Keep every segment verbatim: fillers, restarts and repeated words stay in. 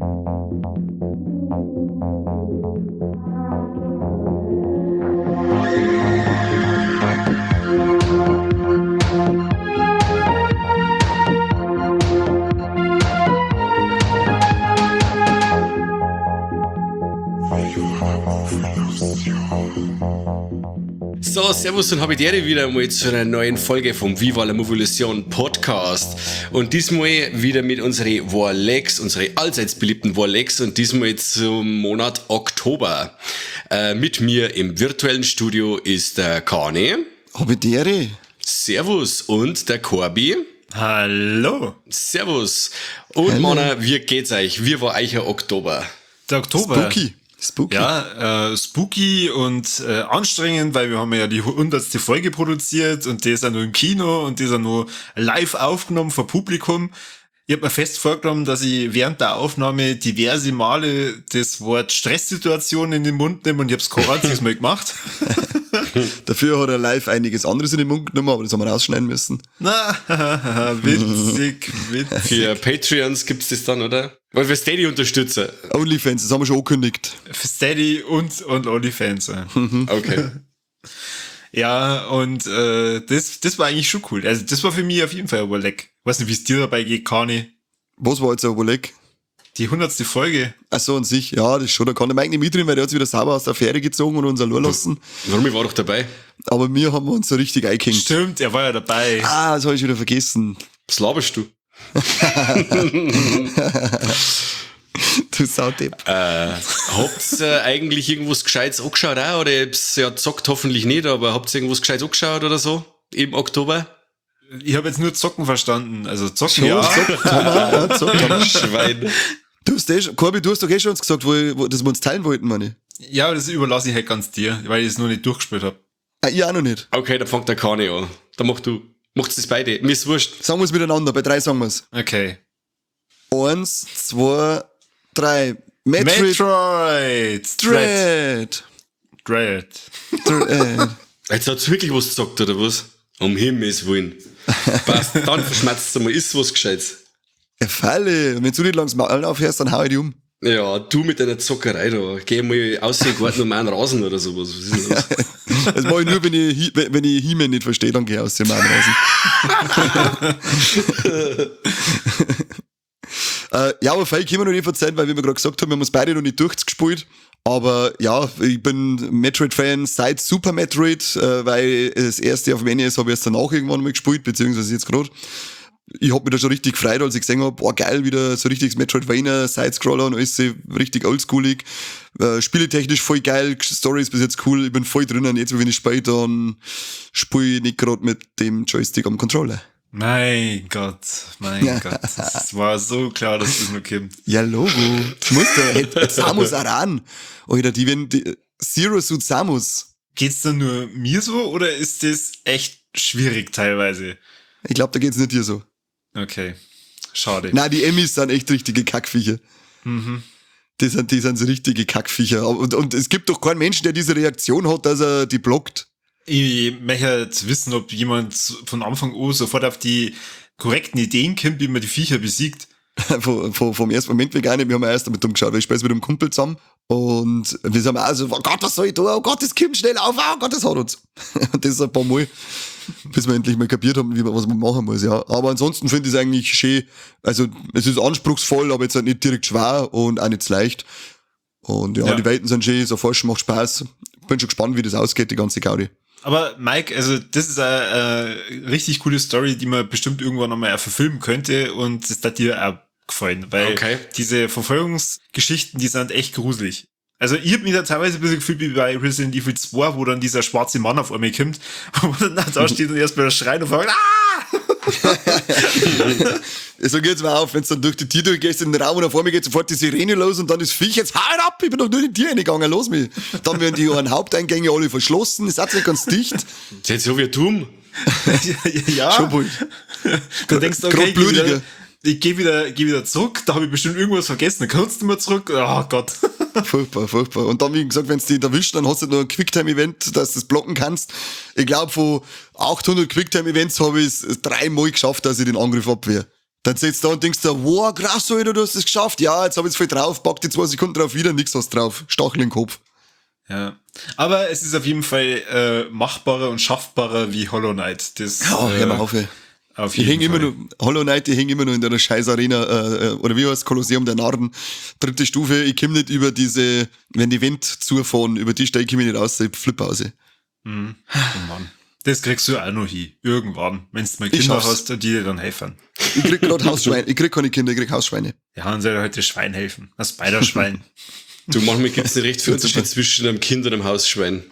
So, servus und habidere wieder mal zu einer neuen Folge vom Viva la Movolution Podcast. Und diesmal wieder mit unseren Warlegs, unsere allseits beliebten Warlegs und diesmal zum Monat Oktober. Äh, mit mir im virtuellen Studio ist der Kane. Habidere. Servus und der Corby. Hallo. Servus. Und Mann, wie geht's euch? Wie war euch Oktober? Der Oktober. Spooky. Spooky. Ja, äh, spooky und äh, anstrengend, weil wir haben ja die hundertste Folge produziert und die ist ja nur im Kino und die ist ja nur live aufgenommen vor Publikum. Ich habe mir fest vorgenommen, dass ich während der Aufnahme diverse Male das Wort Stresssituation in den Mund nehme und ich habe es kein einziges Mal gemacht. Dafür hat er live einiges anderes in den Mund genommen, aber das haben wir rausschneiden müssen. Na, witzig, witzig. Für Patreons gibt's das dann, oder? Weil wir Steady unterstützen. Onlyfans, das haben wir schon angekündigt. Für Steady und, und OnlyFans. Okay. Ja, und äh, das, das war eigentlich schon cool. Also das war für mich auf jeden Fall ein Überleg. Weiß nicht, wie es dir dabei geht, Kani. Was war jetzt ein Überleg? Die hundertste Folge. Ach so, an sich, ja, das schon. Da kann der Mike nicht mitreden, weil der hat sich wieder sauber aus der Affäre gezogen und uns allein lassen. Warum? Ich war doch dabei. Aber wir haben uns so richtig eingehängt. Stimmt, er war ja dabei. Ah, das habe ich wieder vergessen. Was laberst du? Du Saudepp. Äh, habt ihr eigentlich irgendwas Gescheites angeschaut auch? Oder ihr habt's ja gezockt, hoffentlich nicht, aber habt ihr irgendwas Gescheites angeschaut oder so? Im Oktober? Ich habe jetzt nur Zocken verstanden. Also Zocken, Schon, ja. Zocken, haben wir, ja, Zocken haben wir. Schwein. Du hast eh schon, Corby, du hast doch eh schon uns gesagt, wo, wo, dass wir uns teilen wollten, meine. Ja, aber das überlasse ich halt ganz dir, weil ich es noch nicht durchgespielt habe. Ah, ich auch noch nicht. Okay, dann fängt der Kani an. Dann mach du. Macht's das beide. Mir ist wurscht. Sagen wir es miteinander, bei drei sagen wir es. Okay. Eins, zwei, drei. Metroid. Metroid. Dread. Dread. Dread. Jetzt hat's wirklich was gesagt, oder was? Um Himmels Willen. Passt, dann verschmerzt mal. Ist was Gescheites. Ja, Falle. Wenn du nicht langs Maul aufhörst, dann hau ich dich um. Ja, du mit deiner Zockerei da. Geh mal aussehen, warten um einen Rasen oder sowas. Was ist denn das? Das mache ich nur, wenn ich, He- wenn ich He-Man nicht verstehe, dann geh ich aus dem Maul raus. äh, ja, aber viel können wir noch nicht erzählen, weil wir gerade gesagt haben, wir haben uns beide noch nicht durchgespielt. Aber ja, ich bin Metroid-Fan seit Super Metroid, äh, weil das erste auf dem N E S habe ich erst danach irgendwann mal gespielt, beziehungsweise jetzt gerade. Ich hab mich da schon richtig gefreut, als ich gesehen hab, boah geil, wieder so richtiges Metroidvania, Sidescroller und alles richtig oldschoolig. Äh, spieletechnisch voll geil, Story ist bis jetzt cool, ich bin voll drinnen. Jetzt, wenn ich spiele, dann spiele ich nicht gerade mit dem Joystick am Controller. Mein Gott, mein Ja. Gott. Es war so klar, dass das noch kommt. Ja, Logo. Das muss der Samus Aran. Oder die, wenn die Zero Suit Samus. Geht's da nur mir so oder ist das echt schwierig teilweise? Ich glaube, da geht's nicht dir so. Okay, schade. Nein, die Emmys sind echt richtige Kackviecher. Mhm. Die sind, die sind so richtige Kackviecher. Und, und es gibt doch keinen Menschen, der diese Reaktion hat, dass er die blockt. Ich möchte jetzt wissen, ob jemand von Anfang an sofort auf die korrekten Ideen kommt, wie man die Viecher besiegt. vom, vom, vom ersten Moment weg nicht. Wir haben ja erst damit umgeschaut, weil ich spiele mit einem Kumpel zusammen. Und wir sagen auch so, oh Gott, was soll ich tun? Oh Gott, das kommt schnell auf. Oh Gott, das hat uns. Und das ist ein paar Mal, bis wir endlich mal kapiert haben, wie man, was man machen muss, ja. Aber ansonsten finde ich es eigentlich schön. Also, es ist anspruchsvoll, aber jetzt halt nicht direkt schwer und auch nicht so leicht. Und ja, Ja. die Welten sind schön, so Forschen macht Spaß. Bin schon gespannt, wie das ausgeht, die ganze Gaudi. Aber Mike, also das ist eine äh, richtig coole Story, die man bestimmt irgendwann nochmal verfilmen könnte und das hat dir auch gefallen, weil Okay. diese Verfolgungsgeschichten, die sind echt gruselig. Also ich hab mich da teilweise ein bisschen gefühlt wie bei Resident Evil zwei, wo dann dieser schwarze Mann auf einmal kommt, wo dann da steht und erst mal das Schreien und fragt, ah! So geht's mir auf, wenn du dann durch die Tür durchgehst in den Raum und auf einmal geht sofort die Sirene los und dann ist Viech, jetzt hau ab, ich bin doch nur in die Tür reingegangen, los mich. Dann werden die einen Haupteingänge alle verschlossen, es hat nicht ganz dicht. Das ist jetzt so wie Doom. Ja, Schon bald. du denkst, Grad okay, ich, geh blutiger. wieder, ich geh wieder, geh wieder zurück, da habe ich bestimmt irgendwas vergessen, dann kannst du mal zurück, oh Gott. Furchtbar, furchtbar. Und dann, wie gesagt, wenn es dich erwischt, dann hast du noch ein Quicktime-Event, dass du das blocken kannst. Ich glaube, von achthundert Quicktime-Events habe ich es dreimal geschafft, dass ich den Angriff abwehre. Dann sitzt du da und denkst dir, wow, krass, Alter, du hast es geschafft. Ja, jetzt hab ich's voll drauf, pack die zwei Sekunden drauf wieder, nix hast drauf. Stachel im Kopf. Ja. Aber es ist auf jeden Fall äh, machbarer und schaffbarer wie Hollow Knight. Das, Ja, äh, hör mal auf, ey. Auf Die jeden hängen immer Fall. nur, Hollow Knight, die hängen immer nur in der scheiß Arena, äh, oder wie heißt Kolosseum der Narren, dritte Stufe. Ich komm nicht über diese, wenn die Wind zufahren, über die steige ich mich nicht raus, ich flippe aus. Mhm. Oh Mann. Das kriegst du auch noch hin. Irgendwann. Wenn du mal Ich Kinder schaff's. hast, die dir dann helfen. Ich krieg grad Hausschweine, ich krieg keine Kinder, ich krieg Hausschweine. Ja, dann soll halt das Schwein helfen. Das Spider-Schwein. Du, manchmal gibt's nicht recht viel Unterschied zwischen einem Kind und einem Hausschwein.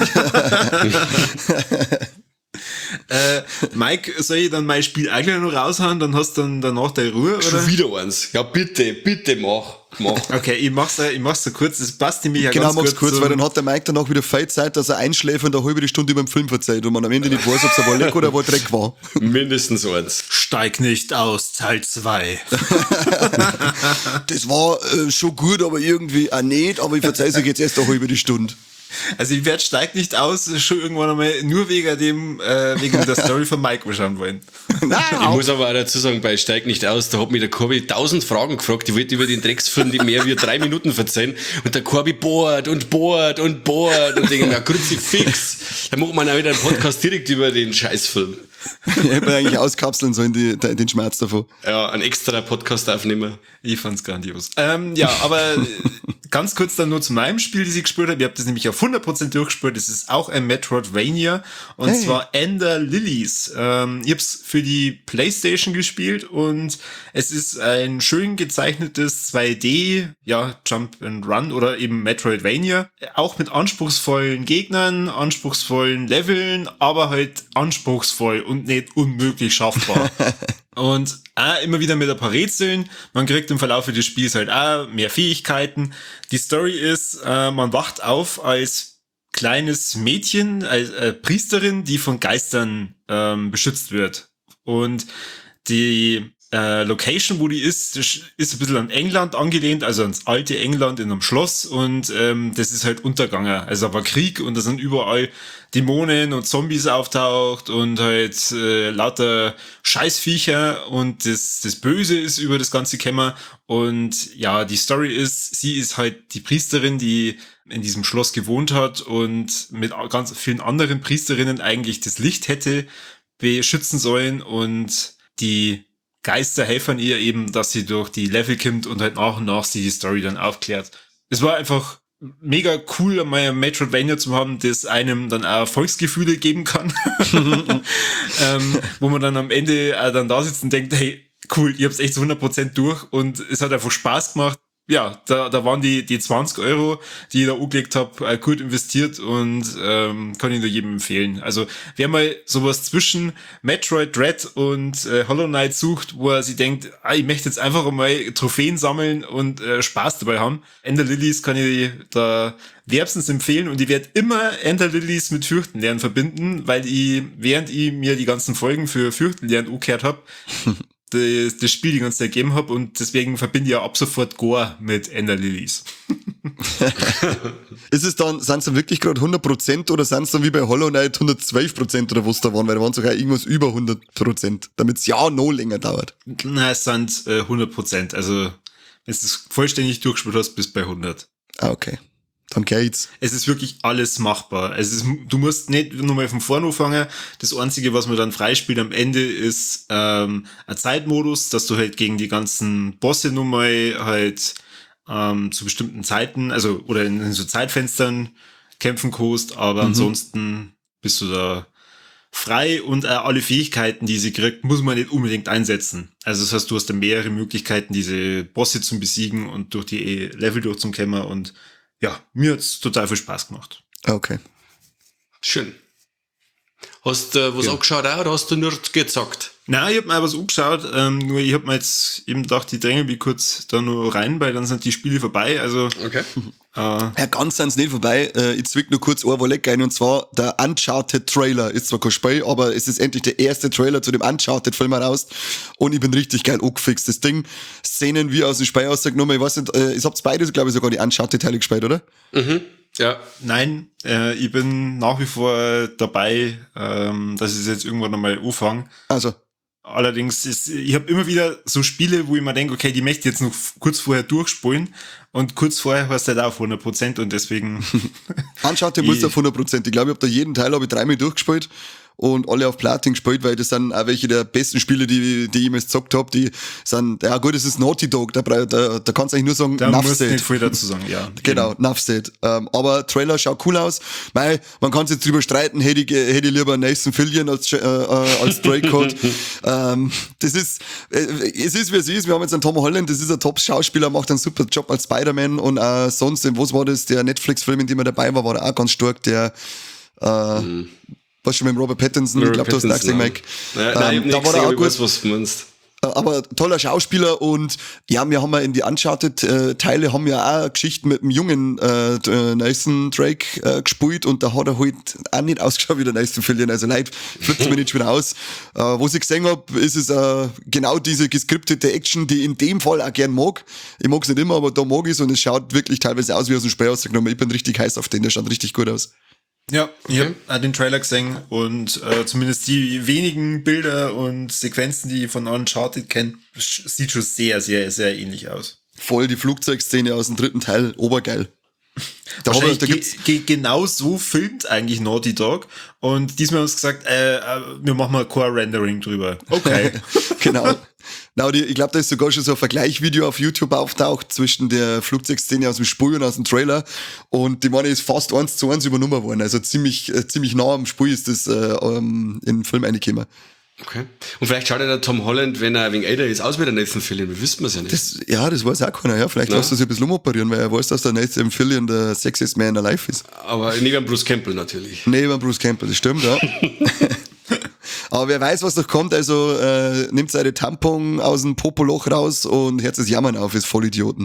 äh, Mike, soll ich dann mein Spiel eigentlich noch raushauen? Dann hast du dann danach deine Ruhe, oder? Schon wieder eins. Ja, bitte, bitte mach. Mach. Okay, ich mach's, ich mach's so kurz. Das passt nämlich ja Genau, ganz mach's gut kurz, zum- weil dann hat der Mike danach wieder viel Zeit, dass er einschläft und eine halbe Stunde über den Film verzeiht und man am Ende nicht weiß, ob es ein Walleck oder ein Dreck war. Mindestens eins. Steig nicht aus, Teil zwei. Das war äh, schon gut, aber irgendwie auch nicht, aber ich verzeih's euch jetzt erst eine halbe Stunde. Also ich werde Steig nicht aus schon irgendwann einmal nur wegen dem, äh, wegen der Story von Mike schauen wollen. Nein, Ich muss aber auch dazu sagen, bei Steig nicht aus, da hat mich der Corby tausend Fragen gefragt, ich wollte über den Drecksfilm die mehr wie drei Minuten verzeihen und der Corby bohrt und bohrt und bohrt und denkt, na Kruzifix, da macht man auch wieder einen Podcast direkt über den Scheißfilm. ich hätte mir eigentlich auskapseln sollen, die, die, den Schmerz davon. Ja, ein extra Podcast aufnehmen. Ich fand's grandios. Ähm, ja, aber äh, ganz kurz dann nur zu meinem Spiel, das ich gespielt habe. Ich habe das nämlich auf hundert Prozent durchgespielt. Das ist auch ein Metroidvania. Und Hey. zwar Ender Lilies. Ähm, ich hab's für die PlayStation gespielt und es ist ein schön gezeichnetes zwei D, ja, Jump and Run oder eben Metroidvania. Auch mit anspruchsvollen Gegnern, anspruchsvollen Leveln, aber halt anspruchsvoll und nicht unmöglich schaffbar. Und auch immer wieder mit ein paar Rätseln. Man kriegt im Verlauf des Spiels halt auch mehr Fähigkeiten. Die Story ist, äh, man wacht auf als kleines Mädchen, als äh, Priesterin, die von Geistern ähm, beschützt wird. Und die äh, Location, wo die ist, das ist ein bisschen an England angelehnt, also ans alte England in einem Schloss. Und ähm, das ist halt Unterganger. Also da war Krieg und da sind überall Dämonen und Zombies auftaucht und halt äh, lauter Scheißviecher und das, das Böse ist über das ganze Kämmer. Und ja, die Story ist, sie ist halt die Priesterin, die in diesem Schloss gewohnt hat und mit ganz vielen anderen Priesterinnen eigentlich das Licht hätte beschützen sollen und die Geister helfen ihr eben, dass sie durch die Level kommt und halt nach und nach sie die Story dann aufklärt. Es war einfach mega cool, mal ein Metroidvania zu haben, das einem dann auch Volksgefühle geben kann. ähm, wo man dann am Ende auch dann da sitzt und denkt, hey, cool, ich hab's echt zu hundert Prozent durch und es hat einfach Spaß gemacht. Ja, da, da waren die, die zwanzig Euro, die ich da angelegt habe, gut investiert und ähm, kann ich nur jedem empfehlen. Also wer mal sowas zwischen Metroid Dread und äh, Hollow Knight sucht, wo er sich denkt, ah, ich möchte jetzt einfach mal Trophäen sammeln und äh, Spaß dabei haben, Ender Lilies kann ich da wärmstens empfehlen und ich werde immer Ender Lilies mit Fürchtenlernen verbinden, weil ich, während ich mir die ganzen Folgen für Fürchtenlernen angehört habe, das, das Spiel die ganze Zeit gegeben habe und deswegen verbinde ich ja ab sofort Gore mit Ender Lilies. Ist es dann, sind es dann wirklich gerade hundert Prozent oder sind es dann wie bei Hollow Knight hundertzwölf Prozent oder was da waren? Weil da waren sogar irgendwas über hundert Prozent, damit es ja noch länger dauert. Na, es sind äh, hundert Prozent. Also, wenn du es vollständig durchgespielt hast, bist du bei hundert. Ah, okay. Dann geht's. Es ist wirklich alles machbar. Es ist, du musst nicht nochmal von vorne anfangen. Das Einzige, was man dann freispielt am Ende, ist ähm, ein Zeitmodus, dass du halt gegen die ganzen Bosse nochmal halt ähm, zu bestimmten Zeiten, also oder in, in so Zeitfenstern kämpfen kannst, aber Mhm. ansonsten bist du da frei und äh, alle Fähigkeiten, die sie kriegt, muss man nicht unbedingt einsetzen. Also das heißt, du hast dann mehrere Möglichkeiten, diese Bosse zu besiegen und durch die Level durchzukämmen und ja, mir hat's total viel Spaß gemacht. Ah, okay. Schön. Hast du äh, was Ja. angeschaut auch, oder hast du nur gezockt? Nein, ich hab mir was angeschaut, ähm, nur ich hab mir jetzt eben gedacht, ich dränge mich kurz da nur rein, weil dann sind die Spiele vorbei, also Okay. äh, Ja, ganz sind's nicht vorbei. Äh, Ich zwick nur kurz ein Walleck ein und zwar der Uncharted Trailer. Ist zwar kein Spiel, aber es ist endlich der erste Trailer zu dem Uncharted-Film heraus und ich bin richtig geil angefixt. Das Ding, Szenen wie aus dem Spiel ausgenommen. Ich weiß nicht, äh, ihr habt beide, glaube ich, sogar die Uncharted-Teile gespielt, oder? Mhm. Ja. nein, äh, ich bin nach wie vor dabei, ähm, dass ich es jetzt irgendwann einmal anfange. Also, Allerdings ist, ich habe immer wieder so Spiele, wo ich mir denke, okay, die möchte ich jetzt noch kurz vorher durchspulen und kurz vorher hast du halt auf hundert Prozent und deswegen... Anschaut, der muss auf hundert Prozent. Ich glaube, ich habe da jeden Teil habe ich dreimal durchgespielt und alle auf Platin gespielt, weil das sind auch welche der besten Spiele, die, die ich jemals gezockt habe. Die sind, ja gut, das ist Naughty Dog, da, da, da kannst du eigentlich nur sagen, da musst du nicht viel dazu sagen, ja. Genau, enough said. Ähm, aber Trailer schaut cool aus. Weil, man kann sich jetzt drüber streiten, hätte ich, hätte ich lieber Nathan Fillion als, äh, äh, als Drake gehabt. ähm, das ist, äh, es ist wie es ist. Wir haben jetzt einen Tom Holland, das ist ein Top-Schauspieler, macht einen super Job als Spider-Man und äh, sonst, was war das, der Netflix-Film, in dem er dabei war, war er auch ganz stark, der, äh, mhm. was schon mit dem Robert Pattinson, Robert ich glaube, du hast ihn auch gesehen, Mike. Ja, nein, ähm, ich da hab war er auch gut. weiß, was du meinst. Aber toller Schauspieler und ja, wir haben ja in die Uncharted-Teile äh, haben ja auch Geschichten mit dem jungen äh, Nathan Drake äh, gespielt und da hat er halt auch nicht ausgeschaut wie der Nathan Fillion. Also Leute, flippt mir nicht wieder aus. Äh, was ich gesehen hab, ist es äh, genau diese geskriptete Action, die ich in dem Fall auch gern mag. Ich mag's nicht immer, aber da mag ich's und es schaut wirklich teilweise aus wie aus dem Spiel ausgenommen. Ich bin richtig heiß auf den, der schaut richtig gut aus. Ja, ich okay. habe den Trailer gesehen und äh, zumindest die wenigen Bilder und Sequenzen, die ich von Uncharted kenne, sieht schon sehr, sehr, sehr ähnlich aus. Voll die Flugzeugszene aus dem dritten Teil, obergeil. Da habe ich, da ge ge genau so filmt eigentlich Naughty Dog und diesmal haben sie gesagt, äh, äh, wir machen mal Core-Rendering drüber. Okay. Genau. Na, die, ich glaube, da ist sogar schon so ein Vergleichvideo auf YouTube auftaucht zwischen der Flugzeugszene aus dem Spiel und aus dem Trailer und die meine ist fast eins zu eins übernommen worden, also ziemlich äh, ziemlich nah am Spiel ist das äh, um, in den Film reingekommen. Okay. Und vielleicht schaut ja der Tom Holland, wenn er ein wenig älter ist, aus wie der Nathan Fillion, wir wissen es ja nicht. Das, ja, das weiß auch keiner, ja. Vielleicht lässt er sich ein bisschen umoperieren, weil er weiß, dass der Nathan Fillion der sexiest man alive ist. Aber neben Bruce Campbell natürlich. Neben Bruce Campbell, das stimmt, ja. Aber wer weiß, was noch kommt, also äh, nimmt seine Tampon aus dem Popoloch raus und hört das Jammern auf, ist Vollidioten.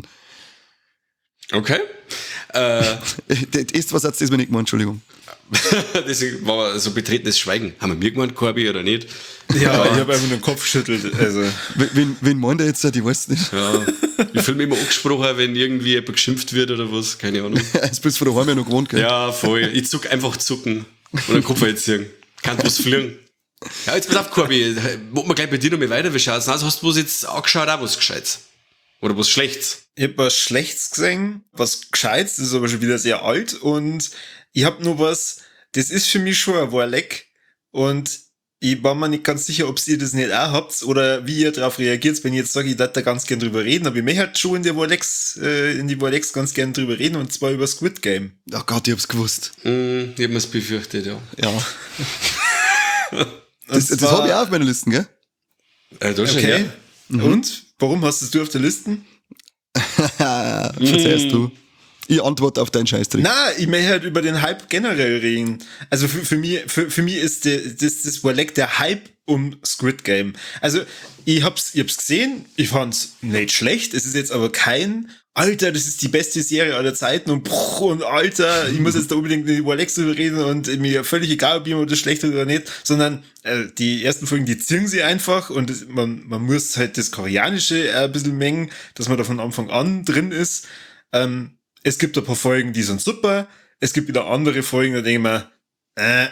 Okay. Äh, das ist, was hat's das mir nicht gemeint, Entschuldigung. Das war so betretenes Schweigen. Haben wir mir gemeint, Corby, oder nicht? Ja, ich habe einfach nur den Kopf geschüttelt. Also. Wen, wen meint er jetzt? Ich weiß nicht. Ja, ich fühle mich immer angesprochen, wenn irgendwie jemand geschimpft wird oder was, keine Ahnung. Jetzt bist du von daheim ja noch gewohnt, gell? Ja, voll. Ich zuck einfach zucken und den Kopf einziehen. Kann was fliegen. Ja, jetzt pass auf, Corby, machen wir gleich bei dir noch mal weiter. Wie schaut's aus? Hast du was jetzt angeschaut, auch was Gescheites? Oder was Schlechtes? Ich hab was Schlechtes gesehen, was Gescheites, das ist aber schon wieder sehr alt und ich hab nur was, das ist für mich schon ein Warleck und ich war mir nicht ganz sicher, ob ihr das nicht auch habt oder wie ihr darauf reagiert, wenn ich jetzt sage, ich darf da ganz gern drüber reden, aber ich möchte halt schon in der Warlecks, äh, in die Warlecks ganz gern drüber reden und zwar über Squid Game. Oh Gott, ich hab's gewusst. Mm, ich hab mir's befürchtet, ja. Ja. das das habe ich auch auf meiner Liste, gell? Äh, das okay. Ja. Mhm. Und? Warum hast du es auf der Liste? Verzeihst du. Ich antworte auf deinen Scheißdreck. Na, ich möchte halt über den Hype generell reden. Also für, für mich, für, für mich ist der, das, das Warleck der Hype um Squid Game. Also ich hab's, ich hab's gesehen, ich fand's nicht schlecht. Es ist jetzt aber kein, Alter, das ist die beste Serie aller Zeiten und, bruch, und Alter, ich muss jetzt da unbedingt mit Warleck drüber reden und mir völlig egal, ob jemand das schlecht hat oder nicht, sondern äh, die ersten Folgen, die ziehen sie einfach und das, man, man muss halt das Koreanische äh, ein bisschen mengen, dass man da von Anfang an drin ist. Ähm, Es gibt ein paar Folgen, die sind super. Es gibt wieder andere Folgen, da denke ich mir, äh.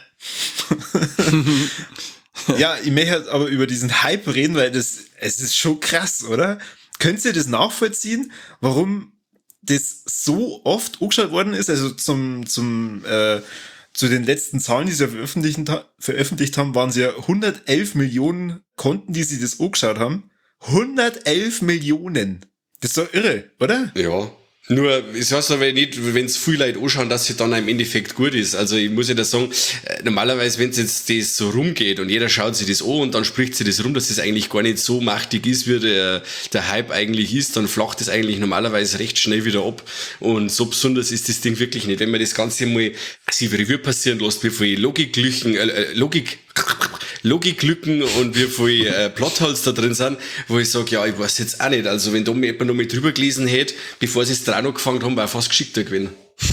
Ja, ich möchte halt aber über diesen Hype reden, weil das, es ist schon krass, oder? Könnt ihr das nachvollziehen, warum das so oft angeschaut worden ist? Also zum, zum, äh, zu den letzten Zahlen, die sie veröffentlicht, veröffentlicht haben, waren es ja hundertelf Millionen Konten, die sie das angeschaut haben. hundertelf Millionen. Das ist doch irre, oder? Ja. Nur, es heißt aber nicht, wenn es viele Leute anschauen, dass es dann im Endeffekt gut ist. Also ich muss ja da sagen, normalerweise, wenn es jetzt das so rumgeht und jeder schaut sich das an und dann spricht sich das rum, dass es das eigentlich gar nicht so machtig ist, wie der, der Hype eigentlich ist, dann flacht es eigentlich normalerweise recht schnell wieder ab. Und so besonders ist das Ding wirklich nicht. Wenn man das Ganze mal sich Revue passieren lässt, wie viele Logiklücken, äh, Logik, Logiklücken und wie viele äh, Plotholes da drin sind, wo ich sage, ja, ich weiß jetzt auch nicht. Also wenn da mir jemand noch mal drüber gelesen hätte, bevor sie es dran angefangen haben, war ich fast geschickter gewesen.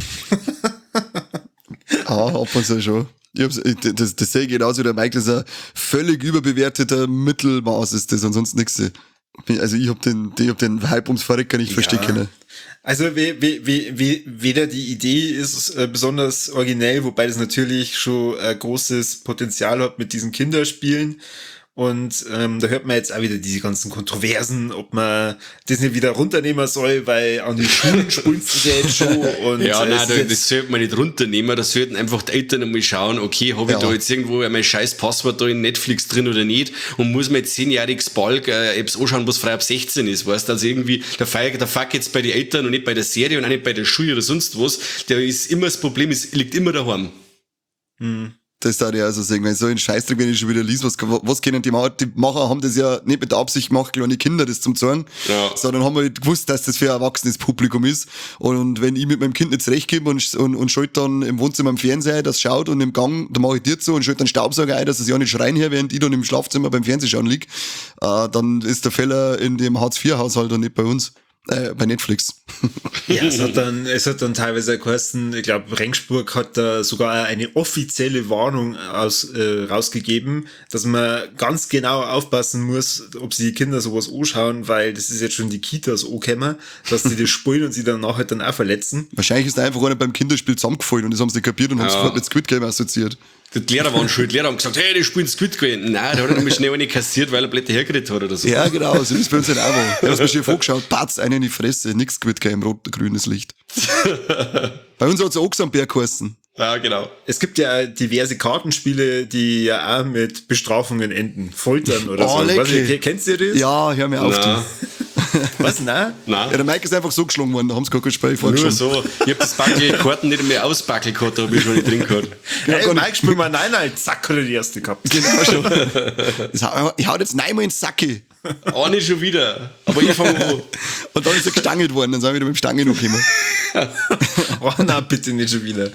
Ah, ab und zu schon. Ich hab's, das, das sehe ich genauso wie der Mike, das ist ein völlig überbewerteter Mittelmaß ist das, ansonsten nichts. Also ich hab den, ich hab den Hype ums Verrecken nicht ja. verstehen können. Also we, we, we, we, weder die Idee ist äh, besonders originell, wobei das natürlich schon äh, großes Potenzial hat mit diesen Kinderspielen Und ähm, da hört man jetzt auch wieder diese ganzen Kontroversen, ob man das nicht wieder runternehmen soll, weil an die Schulen spulst du ja jetzt schon. Und ja, äh, nein, es da, ist das sollte man nicht runternehmen, da sollten einfach die Eltern einmal schauen, okay, habe ich Ja. da jetzt irgendwo mein scheiß Passwort da in Netflix drin oder nicht und muss mir jetzt zehnjähriges Balk äh, etwas anschauen, was frei ab sechzehn ist, weißt du, also irgendwie, der, Fe- der Fuck jetzt bei den Eltern und nicht bei der Serie und auch nicht bei der Schule oder sonst was, der ist immer, das Problem ist, liegt immer daheim. Das darf ich also sagen, weil so ein Scheißdreck, wenn ich schon wieder liest, was, was können die machen? Die Macher haben das ja nicht mit der Absicht gemacht, kleine Kinder das zum zeigen, Ja. sondern haben halt gewusst, dass das für ein erwachsenes Publikum ist. Und wenn ich mit meinem Kind nicht zurechtkomme und, und, und schalte dann im Wohnzimmer am Fernseher, das schaut und im Gang, da mache ich dir zu und schalte dann Staubsauger ein, dass es ja nicht schreien her, während ich dann im Schlafzimmer beim Fernsehschauen lieg, äh, dann ist der Fehler in dem Hartz vier Haushalt und nicht bei uns. Äh, bei Netflix. Ja, es hat dann, es hat dann teilweise geheißen, ich glaube, Regensburg hat da sogar eine offizielle Warnung aus, äh, rausgegeben, dass man ganz genau aufpassen muss, ob sie die Kinder sowas anschauen, weil das ist jetzt schon die Kitas angekommen, dass sie das spielen und sie dann nachher dann auch verletzen. Wahrscheinlich ist da einfach einer beim Kinderspiel zusammengefallen und das haben sie nicht kapiert und haben Ja. sofort mit Squid Game assoziiert. Die Lehrer waren schuld, die Lehrer haben gesagt, hey, die spielen Squid Game. Nein, da hat er nämlich schnell eine kassiert, weil er Blätter hergeredet hat oder so. Ja, genau, so ist bei uns halt auch. Ich hab's mir schon vorgeschaut, patz, einen in die Fresse, nix Squid Game, rot-grünes Licht. Bei uns hat's Ochsenbär geheißen. Ja, genau. Es gibt ja diverse Kartenspiele, die ja auch mit Bestrafungen enden. Foltern oder Oh, so. lecker. Weiß ich, kennst du das? Ja, hör mir auf. Na, Du. Was? Nein? Ja, nein. der Mike ist einfach so geschlagen worden, da haben sie gar kein Spiel Nur vorgeschoben. so. Ich hab das Backel Karten nicht mehr ausbackelt gehabt, da hab ich schon nicht drin gehabt. Hey, gar nicht. Mike, spiel mal nein, nein, zack, hat er die erste gehabt. Genau schon. Das hau- Ich hau jetzt neunmal ins Sacke. Auch nicht schon wieder. Aber ich fange an. Und dann ist er gestangelt worden, dann sind wir wieder mit dem Stange noch gekommen. Oh nein, bitte nicht schon wieder.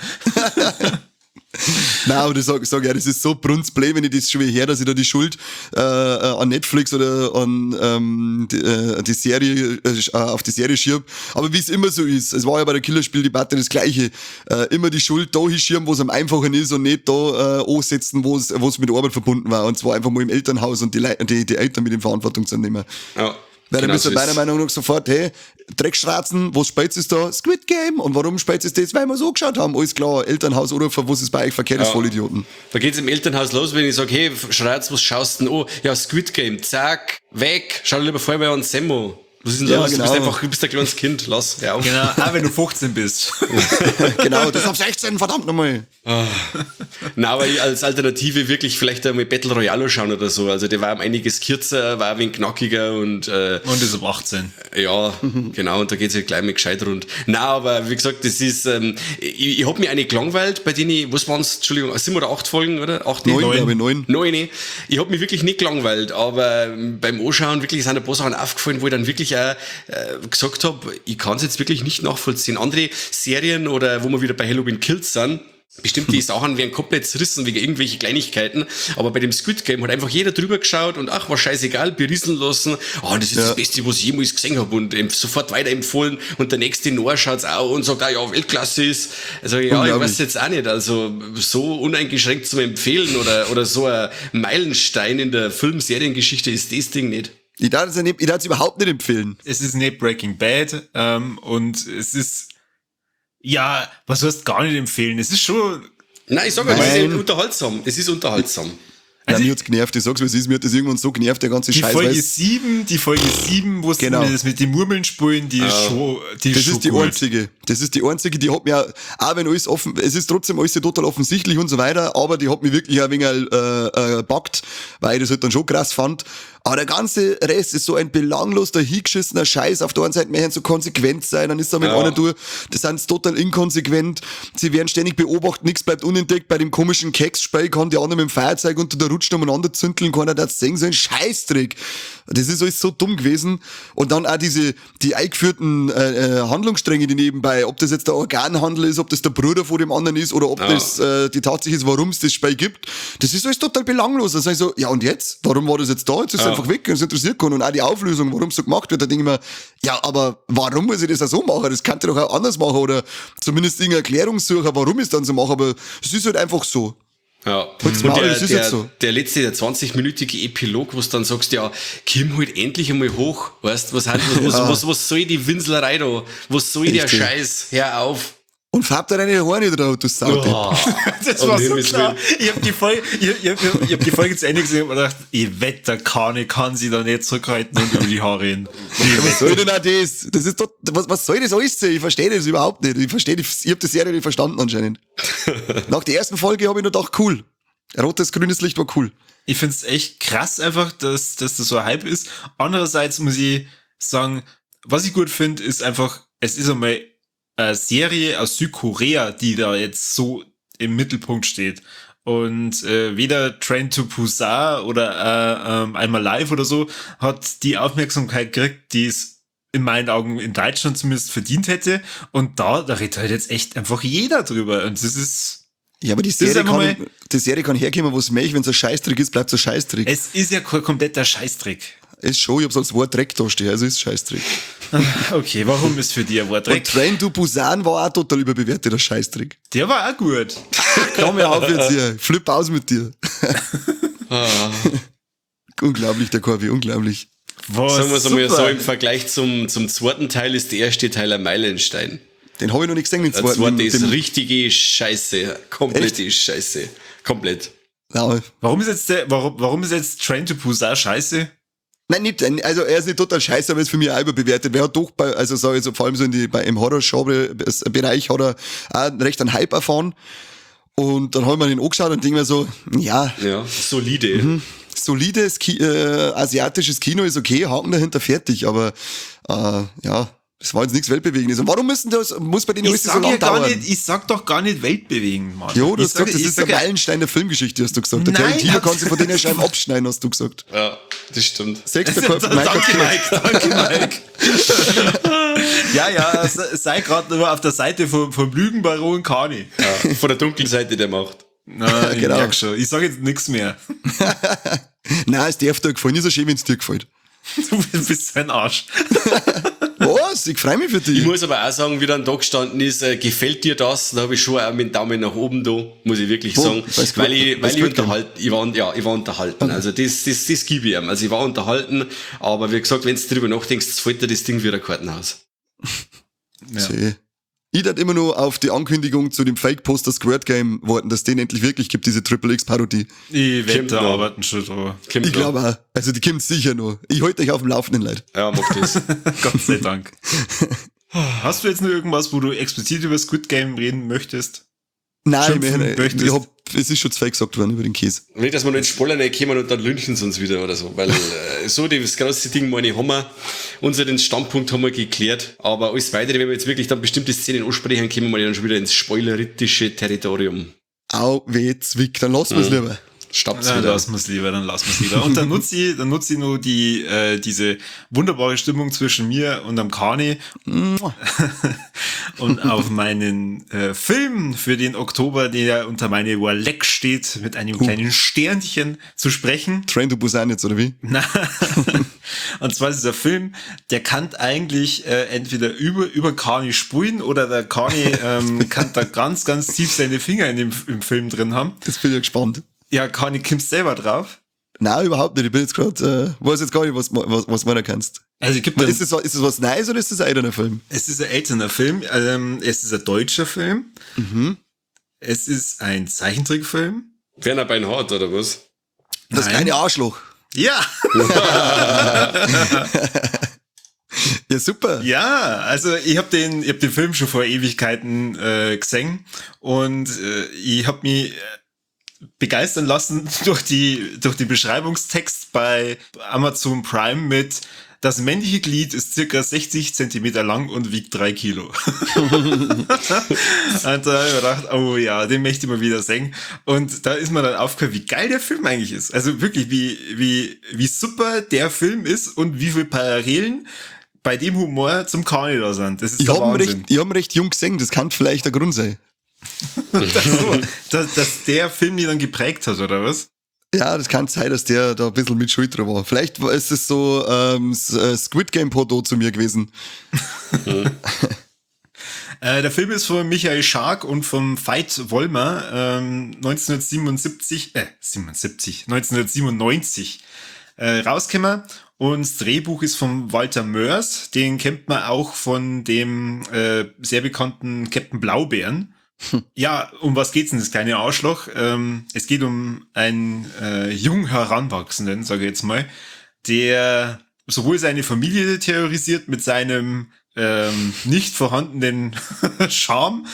Nein, aber ich sag, sag ja, das ist so brunzblöd, wenn ich das schon wieder her, dass ich da die Schuld äh, äh, an Netflix oder an ähm, die, äh, die Serie äh, auf die Serie schirb. Aber wie es immer so ist, es war ja bei der Killerspieldebatte das Gleiche. Äh, immer die Schuld da hinschirmen, wo es am einfachen ist und nicht da äh, ansetzen, wo es wo es mit der Arbeit verbunden war. Und zwar einfach mal im Elternhaus und die, Lei- die, die Eltern mit in Verantwortung zu nehmen. Ja. Weil dann Genau müsst ihr so meiner ist. Meinung nach sofort, hey, Dreckstraßen, was spielt es da? Squid Game. Und warum spielt es das? Weil wir so geschaut haben. Alles klar, Elternhaus oder was ist bei euch verkehrt ist, Ja. Vollidioten. Da geht's im Elternhaus los, wenn ich sage, hey, Schreitz, was schaust du denn an? Ja, Squid Game, zack, weg. Schau dir lieber vorher an Semmo. Was ist denn Ja, los? Du bist genau. einfach, du bist ein kleines Kind. Lass, hör auf. Genau, auch wenn du fünfzehn bist. Genau, das ist auf sechzehn, verdammt nochmal. Nein, aber ich als Alternative wirklich vielleicht einmal Battle Royale schauen oder so. Also der war um einiges kürzer, war ein wenig knackiger und äh, Und ist ab achtzehn. ja, genau, und da geht's ja gleich mal gescheit rund. Nein, aber wie gesagt, das ist, ähm, ich, ich hab mir eine gelangweilt, bei denen ich, was waren's, Entschuldigung, sieben oder acht Folgen, oder? Acht, Neun, neun, glaube ich, neun. neun. Ich hab mich wirklich nicht gelangweilt, aber ähm, beim Anschauen wirklich sind ein paar Sachen aufgefallen, wo ich dann wirklich auch äh, gesagt habe, ich kann's jetzt wirklich nicht nachvollziehen. Andere Serien oder wo wir wieder bei Halloween Kills sind, bestimmt die Sachen werden komplett zerrissen wegen irgendwelche Kleinigkeiten, aber bei dem Squid Game hat einfach jeder drüber geschaut und ach, war scheißegal, berieseln lassen. Oh, das ist Ja. das Beste, was ich jemals gesehen habe und ähm, sofort weiterempfohlen und der nächste Noah schaut's auch und sagt, ah ja, Weltklasse ist. Also ja, ich Unglaublich. weiß jetzt auch nicht, also so uneingeschränkt zum Empfehlen oder, oder so ein Meilenstein in der Film-Seriengeschichte ist das Ding nicht. Ich darf es ja nicht- ich darf es überhaupt nicht empfehlen. Es ist nicht Breaking Bad ähm, und es ist, ja, was heißt gar nicht empfehlen? Es ist schon, Nein, ich sag mal, es Nein. ist unterhaltsam. Es ist unterhaltsam. Also Also mir hat's genervt, ich sag's, wie es ist, mir hat das irgendwann so genervt, der ganze die Scheiß. Folge weil's- sieben, die Folge sieben, wo sie Genau. das mit den Murmeln spielen, die ist schon, die ist Das schon ist die gut. einzige. Das ist die einzige, die hat mir, auch wenn alles offen, es ist trotzdem alles total offensichtlich und so weiter, aber die hat mich wirklich ein wenig äh, äh, packt, weil ich das halt dann schon krass fand. Aber der ganze Rest ist so ein belanglos dahingeschissener Scheiß. Auf der einen Seite möchten sie so konsequent sein, dann ist da mit Ja. einer durch, das sind total inkonsequent. Sie werden ständig beobachtet, nichts bleibt unentdeckt. Bei dem komischen Keksspiel kann die andere mit dem Feuerzeug unter der Rutsche umeinander zündeln, keiner darf sehen, so ein Scheißdreck. Das ist alles so dumm gewesen. Und dann auch diese, die eingeführten äh, äh, Handlungsstränge, die nebenbei, ob das jetzt der Organhandel ist, ob das der Bruder von dem anderen ist oder ob Ja. das äh, die Tatsache ist, warum es das Spiel gibt. Das ist alles total belanglos. Also ich so, ja und jetzt? Warum war das jetzt da? Jetzt ist es Ja. einfach weg, es interessiert keinen. Und auch die Auflösung, warum es so gemacht wird, da denke ich mir, ja, aber warum muss ich das auch so machen? Das kann ich doch auch anders machen oder zumindest irgendeine Erklärung suchen, warum ich es dann so mache, aber es ist halt einfach so. Ja, Halt's und Maul, der, das ist der, jetzt so. der letzte, der zwanzig-minütige Epilog, wo du dann sagst, ja, komm halt endlich einmal hoch, weißt, was, hat- was, Ja. was, was soll die Winselerei da? Was soll der Richtig. Scheiß? Hör auf. Und färbt da deine Haare drauf, du Sau. Oh, Das um war so Himmels klar. Willen. Ich hab die Folge, ich, ich, ich, ich hab die Folge zu Ende gesehen und gedacht, ich wette, der Kane kann sie da nicht zurückhalten und über die Haare reden. Was soll denn auch das? Das ist doch, was, was soll das alles sein? Ich verstehe das überhaupt nicht. Ich verstehe, ich hab die Serie nicht verstanden anscheinend. Nach der ersten Folge habe ich nur gedacht, cool. Rotes, grünes Licht war cool. Ich find's echt krass einfach, dass, dass das so ein Hype ist. Andererseits muss ich sagen, was ich gut finde, ist einfach, es ist einmal eine Serie aus Südkorea, die da jetzt so im Mittelpunkt steht. Und äh, weder Train to Busan oder äh, ähm, einmal live oder so hat die Aufmerksamkeit gekriegt, die es in meinen Augen in Deutschland zumindest verdient hätte. Und da, da redet halt jetzt echt einfach jeder drüber. Und das ist, Ja, aber die ist Serie, einfach mal- kann, die Serie kann herkommen, wo es möchte. Wenn es ein Scheißdreck ist, bleibt es ein Scheißdreck. es ist ja kein kompletter Scheißdreck. Ist schon, ich hab's als Wort Dreck da stehen, also ist Scheißdreck. Okay, warum ist für dich ein Wort Und Dreck? Train to Busan war auch total überbewertet, der Scheißdreck. Der war auch gut. Komm mir auf jetzt hier. Flipp aus mit dir. Ah. Unglaublich, der Korbi, unglaublich. Was, Sagen wir es einmal so, super. im Vergleich zum, zum zweiten Teil ist der erste Teil ein Meilenstein. Den habe ich noch nicht gesehen, den Der zweiten. zweite Den- ist den- richtige Scheiße. Komplette Scheiße. Komplett. Ja, Warum ist jetzt der, warum, warum ist jetzt Train to Busan scheiße? nein, nicht, also er ist nicht total scheiße, aber ist für mich auch überbewertet. Wer hat doch bei, also sag ich so, vor allem so in die, bei, im Horror-Genre-Bereich hat er auch recht einen Hype erfahren. Und dann haben wir den angeschaut und denken wir so, ja, Ja, solide. Mhm. solides Ki äh, asiatisches Kino ist okay, Haken dahinter fertig, aber äh, ja, das war jetzt nichts Weltbewegendes. Und warum müssen das, muss bei denen Ich alles so sag, ja lang gar dauern? nicht, ich sag doch gar nicht weltbewegend, Mann. Jo, du Ich hast sag- gesagt, das ich ist sag der ja- Meilenstein der Filmgeschichte, hast du gesagt. Der Nein, Tarantino hab- kann sich von denen Scheiben abschneiden, hast du gesagt. Ja, das stimmt. Sechster Danke, Kopf, Michael Mike, danke, Mike. ja, ja, se- sei gerade nur auf der Seite vom, vom Lügenbaron Kani. Ja, von der dunklen Seite der Macht. Na, ich Genau. merk schon. Ich sag jetzt nichts mehr. Nein, es darf dir gefallen, ist so schön, wenn es dir gefällt. Du bist so ein Arsch. Was? Ich freue mich für dich. Ich muss aber auch sagen, wie dann da gestanden ist, äh, gefällt dir das? Da habe ich schon auch mit dem Daumen nach oben da, muss ich wirklich Wo? sagen. Weil's Weil gut- ich, weil weil's ich gut unterhalten, ich war, ja, ich war unterhalten. Also das, das, das gebe ich ihm. Also ich war unterhalten, aber wie gesagt, wenn du drüber nachdenkst, fällt dir das Ding wie ein Kartenhaus. Ja. Seh. Ich darf immer nur auf die Ankündigung zu dem Fake-Poster Squirt Game warten, dass den endlich wirklich gibt, diese Triple X-Parodie. Ich wette, Kommt da noch. arbeiten schon drüber. Kommt Ich noch. glaube auch. Also die kommt sicher noch. Ich halte euch auf dem Laufenden, Leute. Ja, mach das. Gott sei Dank. Hast du jetzt noch irgendwas, wo du explizit über Squid Game reden möchtest? Nein, Schimpfen ich, ich, möchtest. ich hab, es ist schon zu viel gesagt worden über den Käse. Nicht, dass wir noch ins Spoiler reinkommen und dann lynchen sie uns wieder oder so. Weil äh, so das große Ding, meine, haben wir, unseren Standpunkt haben wir geklärt. Aber alles weitere, wenn wir jetzt wirklich dann bestimmte Szenen ansprechen, kommen wir dann schon wieder ins spoileristische Territorium. Au, weh, zwick, dann lassen wir es lieber. Staubt's Dann wieder. lassen wir es lieber, dann lassen wir es lieber. Und dann nutze ich, dann nutze ich nur die, äh, diese wunderbare Stimmung zwischen mir und am Kani und auf meinen äh, Film für den Oktober, der unter meine Warleck steht, mit einem kleinen Sternchen zu sprechen. Train to Busan jetzt, oder wie? Na, und zwar ist dieser Film, der kann eigentlich äh, entweder über, über Kani spulen oder der Kani ähm, kann da ganz, ganz tief seine Finger in dem, im Film drin haben. Das bin ich ja gespannt. Ja, Kani, kommst selber drauf? Nein, überhaupt nicht. Ich bin jetzt gerade, äh, weiß jetzt gar nicht, was, was, was du kannst. Also, ich geb Aber dir- ist das, ist das was Neues oder ist das ein älterer Film? Es ist ein älterer Film, ähm, es ist ein deutscher Film. Es ist ein Zeichentrickfilm. Werner Beinhardt, oder was? Das Nein. kleine Arschloch. Ja, Ja, super. ja, also ich habe den, ich hab den Film schon vor Ewigkeiten äh, gesehen und äh, ich habe mich äh, begeistern lassen durch die durch den Beschreibungstext bei Amazon Prime mit: Das männliche Glied ist circa sechzig Zentimeter lang und wiegt drei Kilo. Und da habe ich mir gedacht, oh ja, den möchte ich mal wieder sehen. Und da ist mir dann aufgehört, wie geil der Film eigentlich ist. Also wirklich, wie, wie, wie super der Film ist und wie viele Parallelen bei dem Humor zum Kani da sind. Das ist Ich der habe ihn recht, Wahnsinn. ich hab ihn recht jung gesehen, das kann vielleicht der Grund sein. Dass, so, dass, dass der Film die dann geprägt hat, oder was? Ja, das kann sein, dass der da ein bisschen mit Schuld dran war. Vielleicht war- ist es so ähm, S- äh, Squid Game Porto zu mir gewesen. Äh, der Film ist von Michael Schark und vom Veit Wollmer ähm, neunzehnhundertsiebenundsiebzig, äh, siebenundsiebzig, neunzehnhundertsiebenundneunzig äh, rausgekommen. Und das Drehbuch ist von Walter Mörs. Den kennt man auch von dem äh, sehr bekannten Captain Blaubeeren. Hm. Ja, um was geht's denn, das kleine Arschloch? Ähm, es geht um einen äh, jung Heranwachsenden, sage ich jetzt mal, der sowohl seine Familie terrorisiert mit seinem ähm, nicht vorhandenen Charme.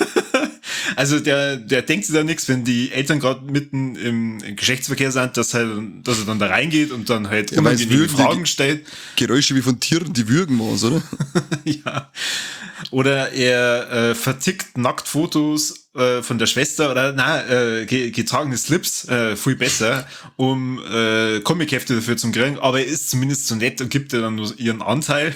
Also der, der denkt sich da nichts, wenn die Eltern gerade mitten im Geschlechtsverkehr sind, dass, halt, dass er dann da reingeht und dann halt ja, unangenehme Fragen stellt. Geräusche wie von Tieren, die würgen was, oder? Ja. Oder er äh, vertickt Nacktfotos äh, von der Schwester oder na äh, ge- getragene Slips, äh, viel besser, um äh, Comichefte dafür zu kriegen. Aber er ist zumindest so nett und gibt ihr dann nur ihren Anteil.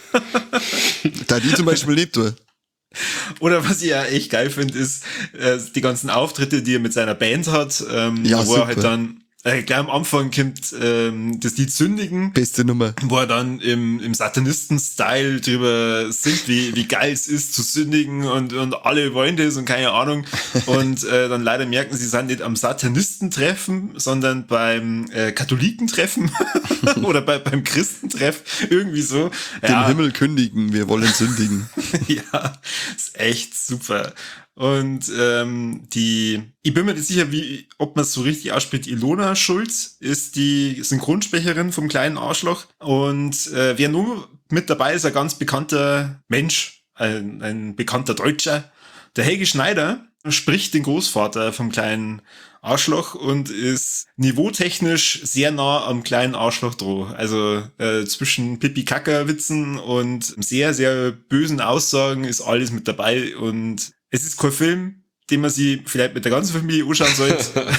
Da die zum Beispiel nicht tun. Oder was ich ja echt geil finde, ist äh, die ganzen Auftritte, die er mit seiner Band hat, ähm, ja, wo super. er halt dann äh, gleich am Anfang kommt ähm, das Lied Sündigen. Beste Nummer. Wo er dann im, im Satanisten-Style drüber singt, wie, wie geil es ist zu sündigen und, und alle wollen das und keine Ahnung. Und äh, dann leider merken sie, sie sind nicht am Satanistentreffen, sondern beim äh, Katholikentreffen oder bei, beim Christentreff, irgendwie so. Den Ja. Himmel kündigen, wir wollen sündigen. Ja, ist echt super. Und ähm, die, ich bin mir nicht sicher, wie, ob man es so richtig ausspricht. Ilona Schulz ist die Synchronsprecherin vom kleinen Arschloch. Und äh, wer nur mit dabei ist, ein ganz bekannter Mensch, ein, ein bekannter Deutscher. Der Helge Schneider spricht den Großvater vom kleinen Arschloch und ist niveautechnisch sehr nah am kleinen Arschloch dran. Also äh, zwischen Pipi-Kaka-Witzen und sehr, sehr bösen Aussagen ist alles mit dabei. Und es ist kein Film, den man sich vielleicht mit der ganzen Familie anschauen sollte.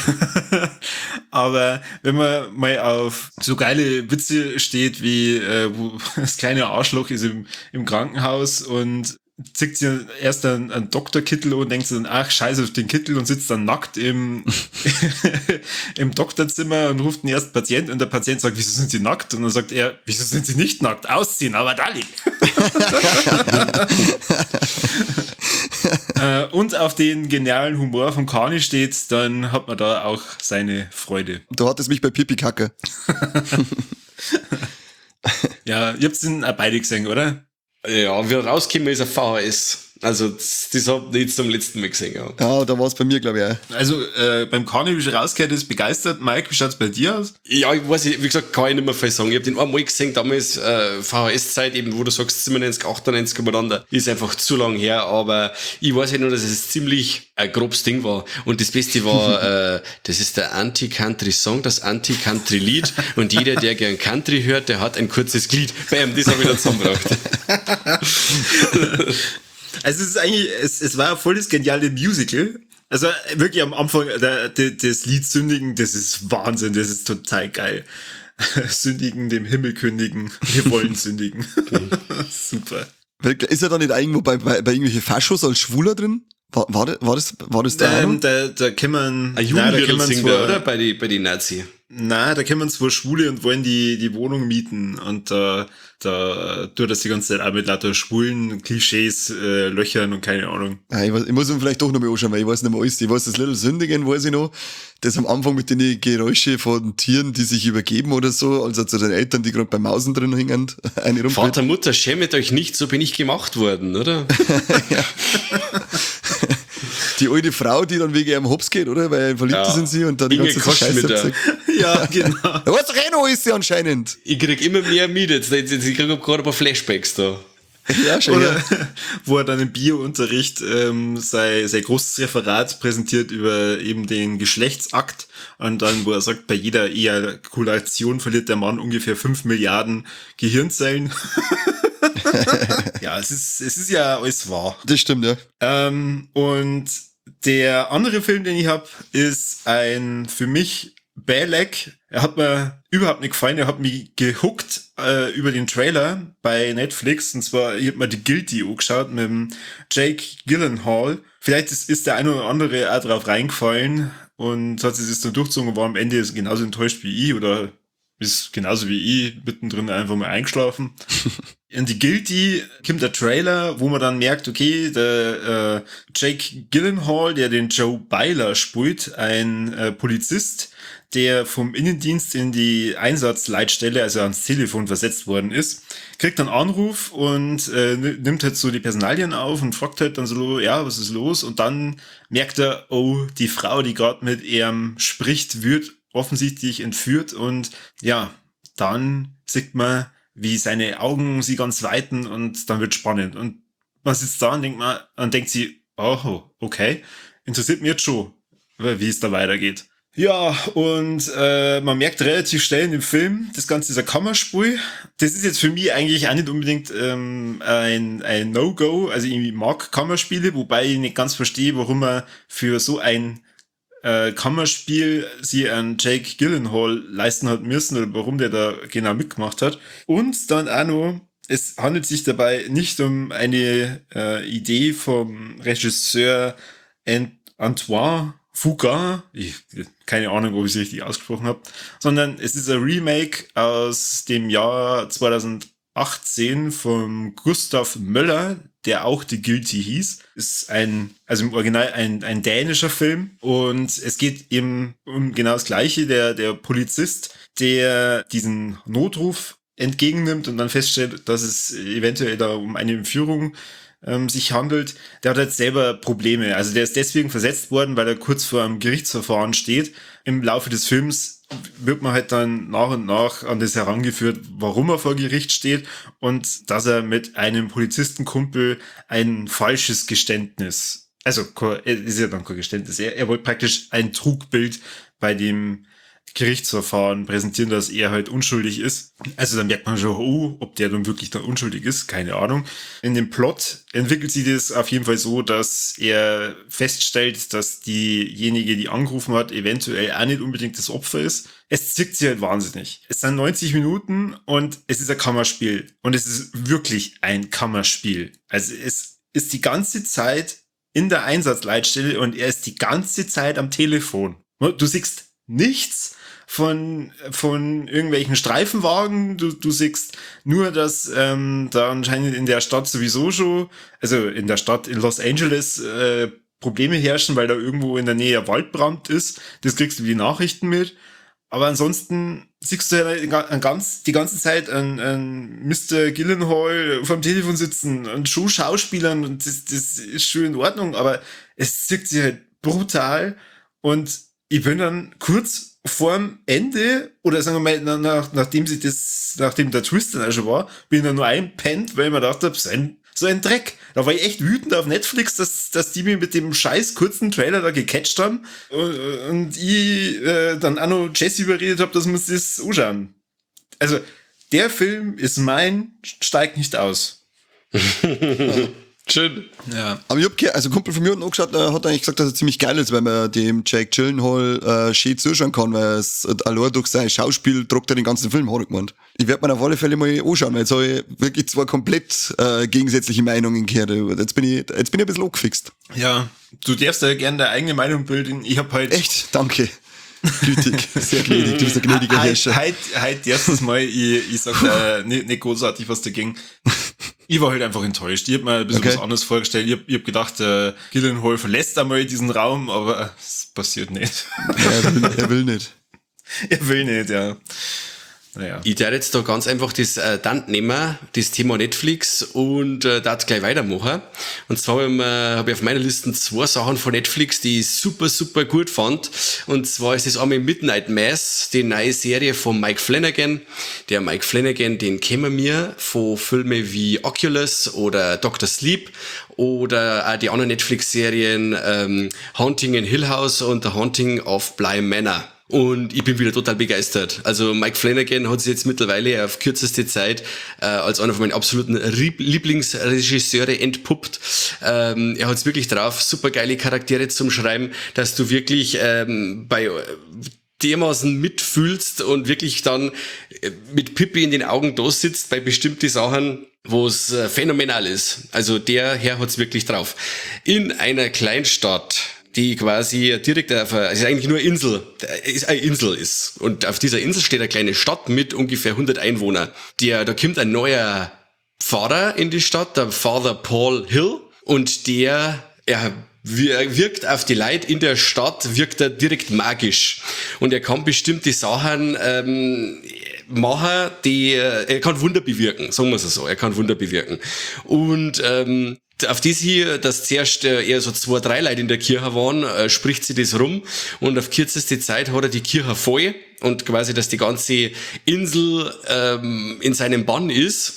Aber wenn man mal auf so geile Witze steht, wie äh, wo das kleine Arschloch ist im, im Krankenhaus und zieht sich erst einen, einen Doktorkittel und denkt sich dann, ach, scheiße auf den Kittel und sitzt dann nackt im, im Doktorzimmer und ruft den ersten Patient und der Patient sagt, wieso sind Sie nackt? Und dann sagt er, wieso sind Sie nicht nackt? Ausziehen, aber Dalli. äh, und auf den genialen Humor von Kani steht, dann hat man da auch seine Freude. Du hattest mich bei Pipi Kacke. Ja, ihr habt den auch beide gesehen, oder? Ja, wie er rausgekommen ist, ein V H S. Also, das, das hab ich jetzt zum letzten Mal gesehen. Ja, Ja, da war es bei mir, glaube ich, auch. Also, äh, beim Kani, wie schon rausgehört ist, begeistert. Mike, wie schaut's bei dir aus? ja ich weiß nicht, wie gesagt, kann ich nicht mehr viel sagen. Ich habe den einmal gesehen, damals äh, V H S-Zeit, eben, wo du sagst siebenundneunzig, achtundneunzig umeinander, ist einfach zu lang her, aber ich weiß halt nur, dass es ziemlich ein grobes Ding war. Und das Beste war, äh, das ist der Anti-Country-Song, das Anti-Country-Lied. Und jeder, der gern Country hört, der hat ein kurzes Glied. Bam, das habe ich dann zusammengebracht. Also es ist eigentlich, es, es war voll das geniale Musical. Also wirklich am Anfang der, der, das Lied Sündigen, das ist Wahnsinn, das ist total geil. Sündigen, dem Himmel kündigen, wir wollen sündigen. Super. Ist er da nicht irgendwo bei, bei, bei irgendwelchen Faschos als Schwuler drin? War, war, das, war das, war das da? Ähm, da, da kann man, Ein nein, da kann Jugendlied man singt zwar, er, oder? Bei die, bei die Nazi. na, da kann man zwar Schwule und wollen die, die Wohnung mieten und da, da tut das die ganze Zeit auch mit lauter schwulen Klischees, äh, Löchern und keine Ahnung. Ja, ich, weiß, ich muss ihn vielleicht doch noch mal anschauen, weil ich weiß nicht mehr alles. Ich weiß, das Little Sündigen weiß ich noch. Das am Anfang mit den Geräusche von Tieren, die sich übergeben oder so, also zu den Eltern, die gerade beim Mausen drin hängen, eine rumfällt. Vater, Mutter, schämet euch nicht, so bin ich gemacht worden, oder? Die alte Frau, die dann wegen ihrem Hops geht, oder? Weil verliebt Ja. sind sie und dann die Inge ganze Zeit Scheiße Koschmitter. sagt. Ja, genau. Ja, was doch eh noch ist sie anscheinend. Ich krieg immer mehr mit jetzt. Ich krieg gerade ein paar Flashbacks da. Ja, schon. Oder Ja. wo er dann im Biounterricht ähm, sein, sein großes Referat präsentiert über eben den Geschlechtsakt und dann, wo er sagt, bei jeder Ejakulation verliert der Mann ungefähr fünf Milliarden Gehirnzellen. Ja, es ist, es ist ja alles wahr. Das stimmt, ja. Ähm, und der andere Film, den ich habe, ist ein für mich Balek. Er hat mir überhaupt nicht gefallen. Er hat mich gehuckt äh, über den Trailer bei Netflix. Und zwar, ich hab mir die Guilty angeschaut mit dem Jake Gyllenhaal. Vielleicht ist, ist der eine oder andere auch drauf reingefallen und hat sich das dann durchgezogen und war am Ende genauso enttäuscht wie ich oder ist genauso wie ich mittendrin einfach mal eingeschlafen. In The Guilty kommt der Trailer, wo man dann merkt, okay, der äh, Jake Gyllenhaal, der den Joe Byler spielt, ein äh, Polizist, der vom Innendienst in die Einsatzleitstelle, also ans Telefon versetzt worden ist, kriegt einen Anruf und äh, nimmt halt so die Personalien auf und fragt halt dann so, ja, was ist los? Und dann merkt er, oh, die Frau, die gerade mit ihm spricht, wird offensichtlich entführt und ja, dann sieht man, wie seine Augen sie ganz weiten und dann wird spannend. Und man sitzt da und denkt man, und denkt sie, oh, okay, interessiert mich jetzt schon, wie es da weitergeht. Ja, und äh, man merkt relativ schnell in dem Film, das Ganze ist ein Kammerspiel. Das ist jetzt für mich eigentlich auch nicht unbedingt ähm, ein, ein No-Go. Also ich mag Kammerspiele, wobei ich nicht ganz verstehe, warum man für so ein äh, Kammerspiel sie an Jake Gyllenhaal leisten hat müssen oder warum der da genau mitgemacht hat. Und dann auch noch, es handelt sich dabei nicht um eine äh, Idee vom Regisseur Ant- Antoine Fuqua, ich, keine Ahnung, ob ich es richtig ausgesprochen habe, sondern es ist ein Remake aus dem Jahr zweitausendachtzehn von Gustav Möller, der auch The Guilty hieß. Ist ein, also im Original ein, ein dänischer Film und es geht eben um genau das Gleiche. Der, der Polizist, der diesen Notruf entgegennimmt und dann feststellt, dass es eventuell da um eine Entführung ähm, sich handelt, der hat halt selber Probleme. Also der ist deswegen versetzt worden, weil er kurz vor einem Gerichtsverfahren steht. Im Laufe des Films wird man halt dann nach und nach an das herangeführt, warum er vor Gericht steht und dass er mit einem Polizistenkumpel ein falsches Geständnis, also ist ja dann kein Geständnis, er, er wollte praktisch ein Trugbild bei dem Gerichtsverfahren präsentieren, dass er halt unschuldig ist. Also dann merkt man schon, oh, ob der dann wirklich dann unschuldig ist, keine Ahnung. In dem Plot entwickelt sich das auf jeden Fall so, dass er feststellt, dass diejenige, die angerufen hat, eventuell auch nicht unbedingt das Opfer ist. Es zickt sich halt wahnsinnig. Es sind neunzig Minuten und es ist ein Kammerspiel. Und es ist wirklich ein Kammerspiel. Also es ist die ganze Zeit in der Einsatzleitstelle und er ist die ganze Zeit am Telefon. Du siehst nichts von von irgendwelchen Streifenwagen. Du, du siehst nur, dass ähm, da anscheinend in der Stadt sowieso schon, also in der Stadt in Los Angeles äh, Probleme herrschen, weil da irgendwo in der Nähe Waldbrand ist. Das kriegst du die Nachrichten mit. Aber ansonsten siehst du halt ganz, die ganze Zeit einen, einen Mister Gyllenhaal vom Telefon sitzen und schon Schauspielern und das, das ist schon in Ordnung, aber es zieht sich halt brutal und ich bin dann kurz vorm Ende, oder sagen wir mal, nach, nachdem sie das, nachdem der Twist dann auch schon war, bin ich dann nur einpennt, weil ich mir gedacht habe, so ein, so ein Dreck. Da war ich echt wütend auf Netflix, dass, dass die mich mit dem scheiß kurzen Trailer da gecatcht haben und, und ich äh, dann auch noch Jesse überredet habe, dass wir uns das anschauen. Also, der Film ist mein, steigt nicht aus. Schön. Ja. Aber ich hab gehört, also ein Kumpel von mir hat angeschaut, der hat eigentlich gesagt, dass er ziemlich geil ist, weil man dem Jake Gyllenhaal äh, schön zuschauen kann, weil es allein durch sein Schauspiel druckt er den ganzen Film, hat er gemeint. Ich werde mir auf alle Fälle mal anschauen, weil jetzt habe ich wirklich zwei komplett äh, gegensätzliche Meinungen gehört. Jetzt bin ich, jetzt bin ich ein bisschen angefixt. Ja, du darfst ja gerne deine eigene Meinung bilden. Ich hab halt... Echt? Danke. Gütig, sehr gnädig, du bist ein gnädiger Herrscher. Halt, halt erstes Mal, ich, ich sag da nicht, nicht großartig was dagegen. Ich war halt einfach enttäuscht. Ich hab mir ein bisschen Okay. was anderes vorgestellt. Ich hab, ich hab gedacht, äh, Gyllenhaal verlässt einmal diesen Raum, aber es passiert nicht. Er will, er will nicht. Er will nicht, ja. Naja. Ich darf jetzt da ganz einfach das äh, dann nehmen, das Thema Netflix und äh, darf gleich weitermachen. Und zwar habe ich, äh, hab ich auf meiner Liste zwei Sachen von Netflix, die ich super, super gut fand. Und zwar ist das einmal Midnight Mass, die neue Serie von Mike Flanagan. Der Mike Flanagan, den kennen wir von Filmen wie Oculus oder Doctor Sleep oder auch die anderen Netflix-Serien ähm, Haunting in Hill House und The Haunting of Bly Manor. Und ich bin wieder total begeistert. Also Mike Flanagan hat sich jetzt mittlerweile auf kürzeste Zeit äh, als einer von meinen absoluten Lieblingsregisseure entpuppt. Ähm, er hat es wirklich drauf, super geile Charaktere zum Schreiben, dass du wirklich ähm, bei dermaßen mitfühlst und wirklich dann mit Pippi in den Augen da sitzt bei bestimmten Sachen, wo es äh, phänomenal ist. Also der Herr hat es wirklich drauf. In einer Kleinstadt, die quasi direkt auf einer, also eigentlich nur eine Insel, ist eine Insel ist. Und auf dieser Insel steht eine kleine Stadt mit ungefähr hundert Einwohnern. Der, da kommt ein neuer Pfarrer in die Stadt, der Father Paul Hill, und der, er wirkt auf die Leute in der Stadt, wirkt er direkt magisch. Und er kann bestimmte Sachen ähm, machen, die, er kann Wunder bewirken, sagen wir es so, er kann Wunder bewirken. Und ähm, auf das hier, dass zuerst eher so zwei, drei Leute in der Kirche waren, äh, spricht sie das rum, und auf kürzeste Zeit hat er die Kirche voll und quasi, dass die ganze Insel ähm, in seinem Bann ist.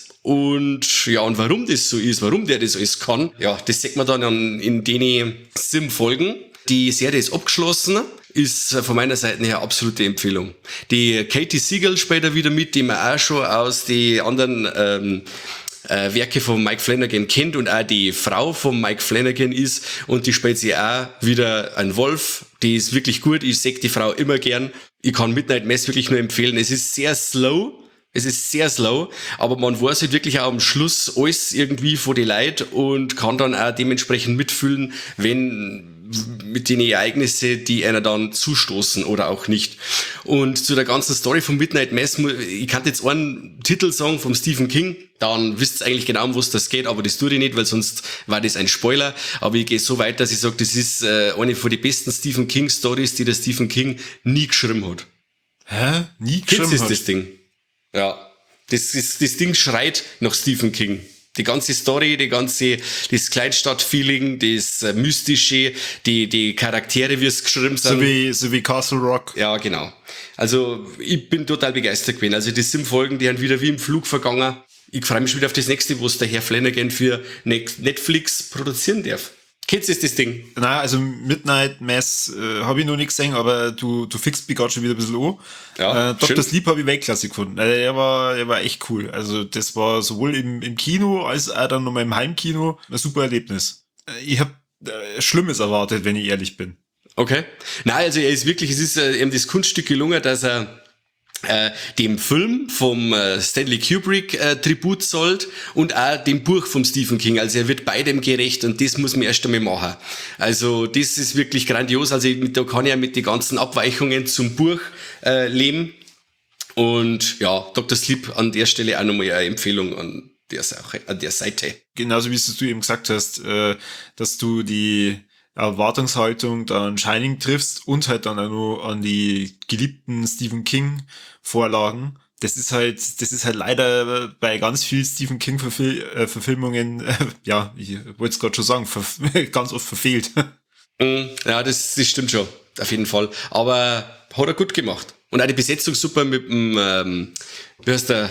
Und ja, und warum das so ist, warum der das alles kann, ja, das sieht man dann an, in den Sim-Folgen. Die Serie ist abgeschlossen, ist von meiner Seite her absolute Empfehlung. Die Katie Siegel spielt da wieder mit, die man auch schon aus den anderen ähm, äh, Werke von Mike Flanagan kennt und auch die Frau von Mike Flanagan ist, und die spielt sie auch wieder ein Wolf. Die ist wirklich gut, ich sehe die Frau immer gern. Ich kann Midnight Mass wirklich nur empfehlen. Es ist sehr slow. Es ist sehr slow, aber man weiß halt wirklich auch am Schluss alles irgendwie von den Leuten und kann dann auch dementsprechend mitfühlen, wenn mit den Ereignissen, die einer dann zustoßen oder auch nicht. Und zu der ganzen Story von Midnight Mass, ich kann jetzt einen Titel sagen vom Stephen King, dann wisst ihr eigentlich genau, um was das geht, aber das tue ich nicht, weil sonst war das ein Spoiler. Aber ich gehe so weit, dass ich sage, das ist äh, eine von den besten Stephen King Stories, die der Stephen King nie geschrieben hat. Hä? Nie geschrieben Kennst du hat? das Ding? Ja, das, ist, das Ding schreit nach Stephen King. Die ganze Story, die ganze, das Kleinstadt-Feeling, das äh, Mystische, die, die Charaktere, wie es geschrieben sind. So wie, so wie Castle Rock. Ja, genau. Also, ich bin total begeistert gewesen. Also, die Sim-Folgen, die haben wieder wie im Flug vergangen. Ich freue mich schon wieder auf das nächste, was der Herr Flanagan für Netflix produzieren darf. Kennst du das Ding? Nein, also Midnight Mass äh, habe ich noch nicht gesehen, aber du, du fixst mich gerade schon wieder ein bisschen an. Ja, äh, Doktor schön. Sleep habe ich Weltklasse gefunden. Also, er war, er war echt cool. Also das war sowohl im, im Kino als auch dann nochmal im Heimkino ein super Erlebnis. Äh, Ich habe äh, Schlimmes erwartet, wenn ich ehrlich bin. Okay. Nein, also er ist wirklich, es ist äh, ihm das Kunststück gelungen, dass er äh, dem Film vom äh, Stanley Kubrick äh, Tribut zollt und auch dem Buch vom Stephen King. Also er wird beidem gerecht, und das muss man erst einmal machen. Also das ist wirklich grandios. Also ich, da kann ich ja mit den ganzen Abweichungen zum Buch äh, leben. Und ja, Doktor Sleep an der Stelle auch nochmal eine Empfehlung an der Sache, an der Seite. Genauso wie es du eben gesagt hast, äh, dass du die Erwartungshaltung da an Shining triffst und halt dann auch noch an die geliebten Stephen King Vorlagen. Das ist halt, das ist halt leider bei ganz vielen Stephen King Verfil äh, Verfilmungen, äh, ja, ich wollte es gerade schon sagen, ver ganz oft verfehlt. Mm, ja, das, das stimmt schon, auf jeden Fall. Aber hat er gut gemacht. Und auch die Besetzung super mit dem, ähm, wie heißt der,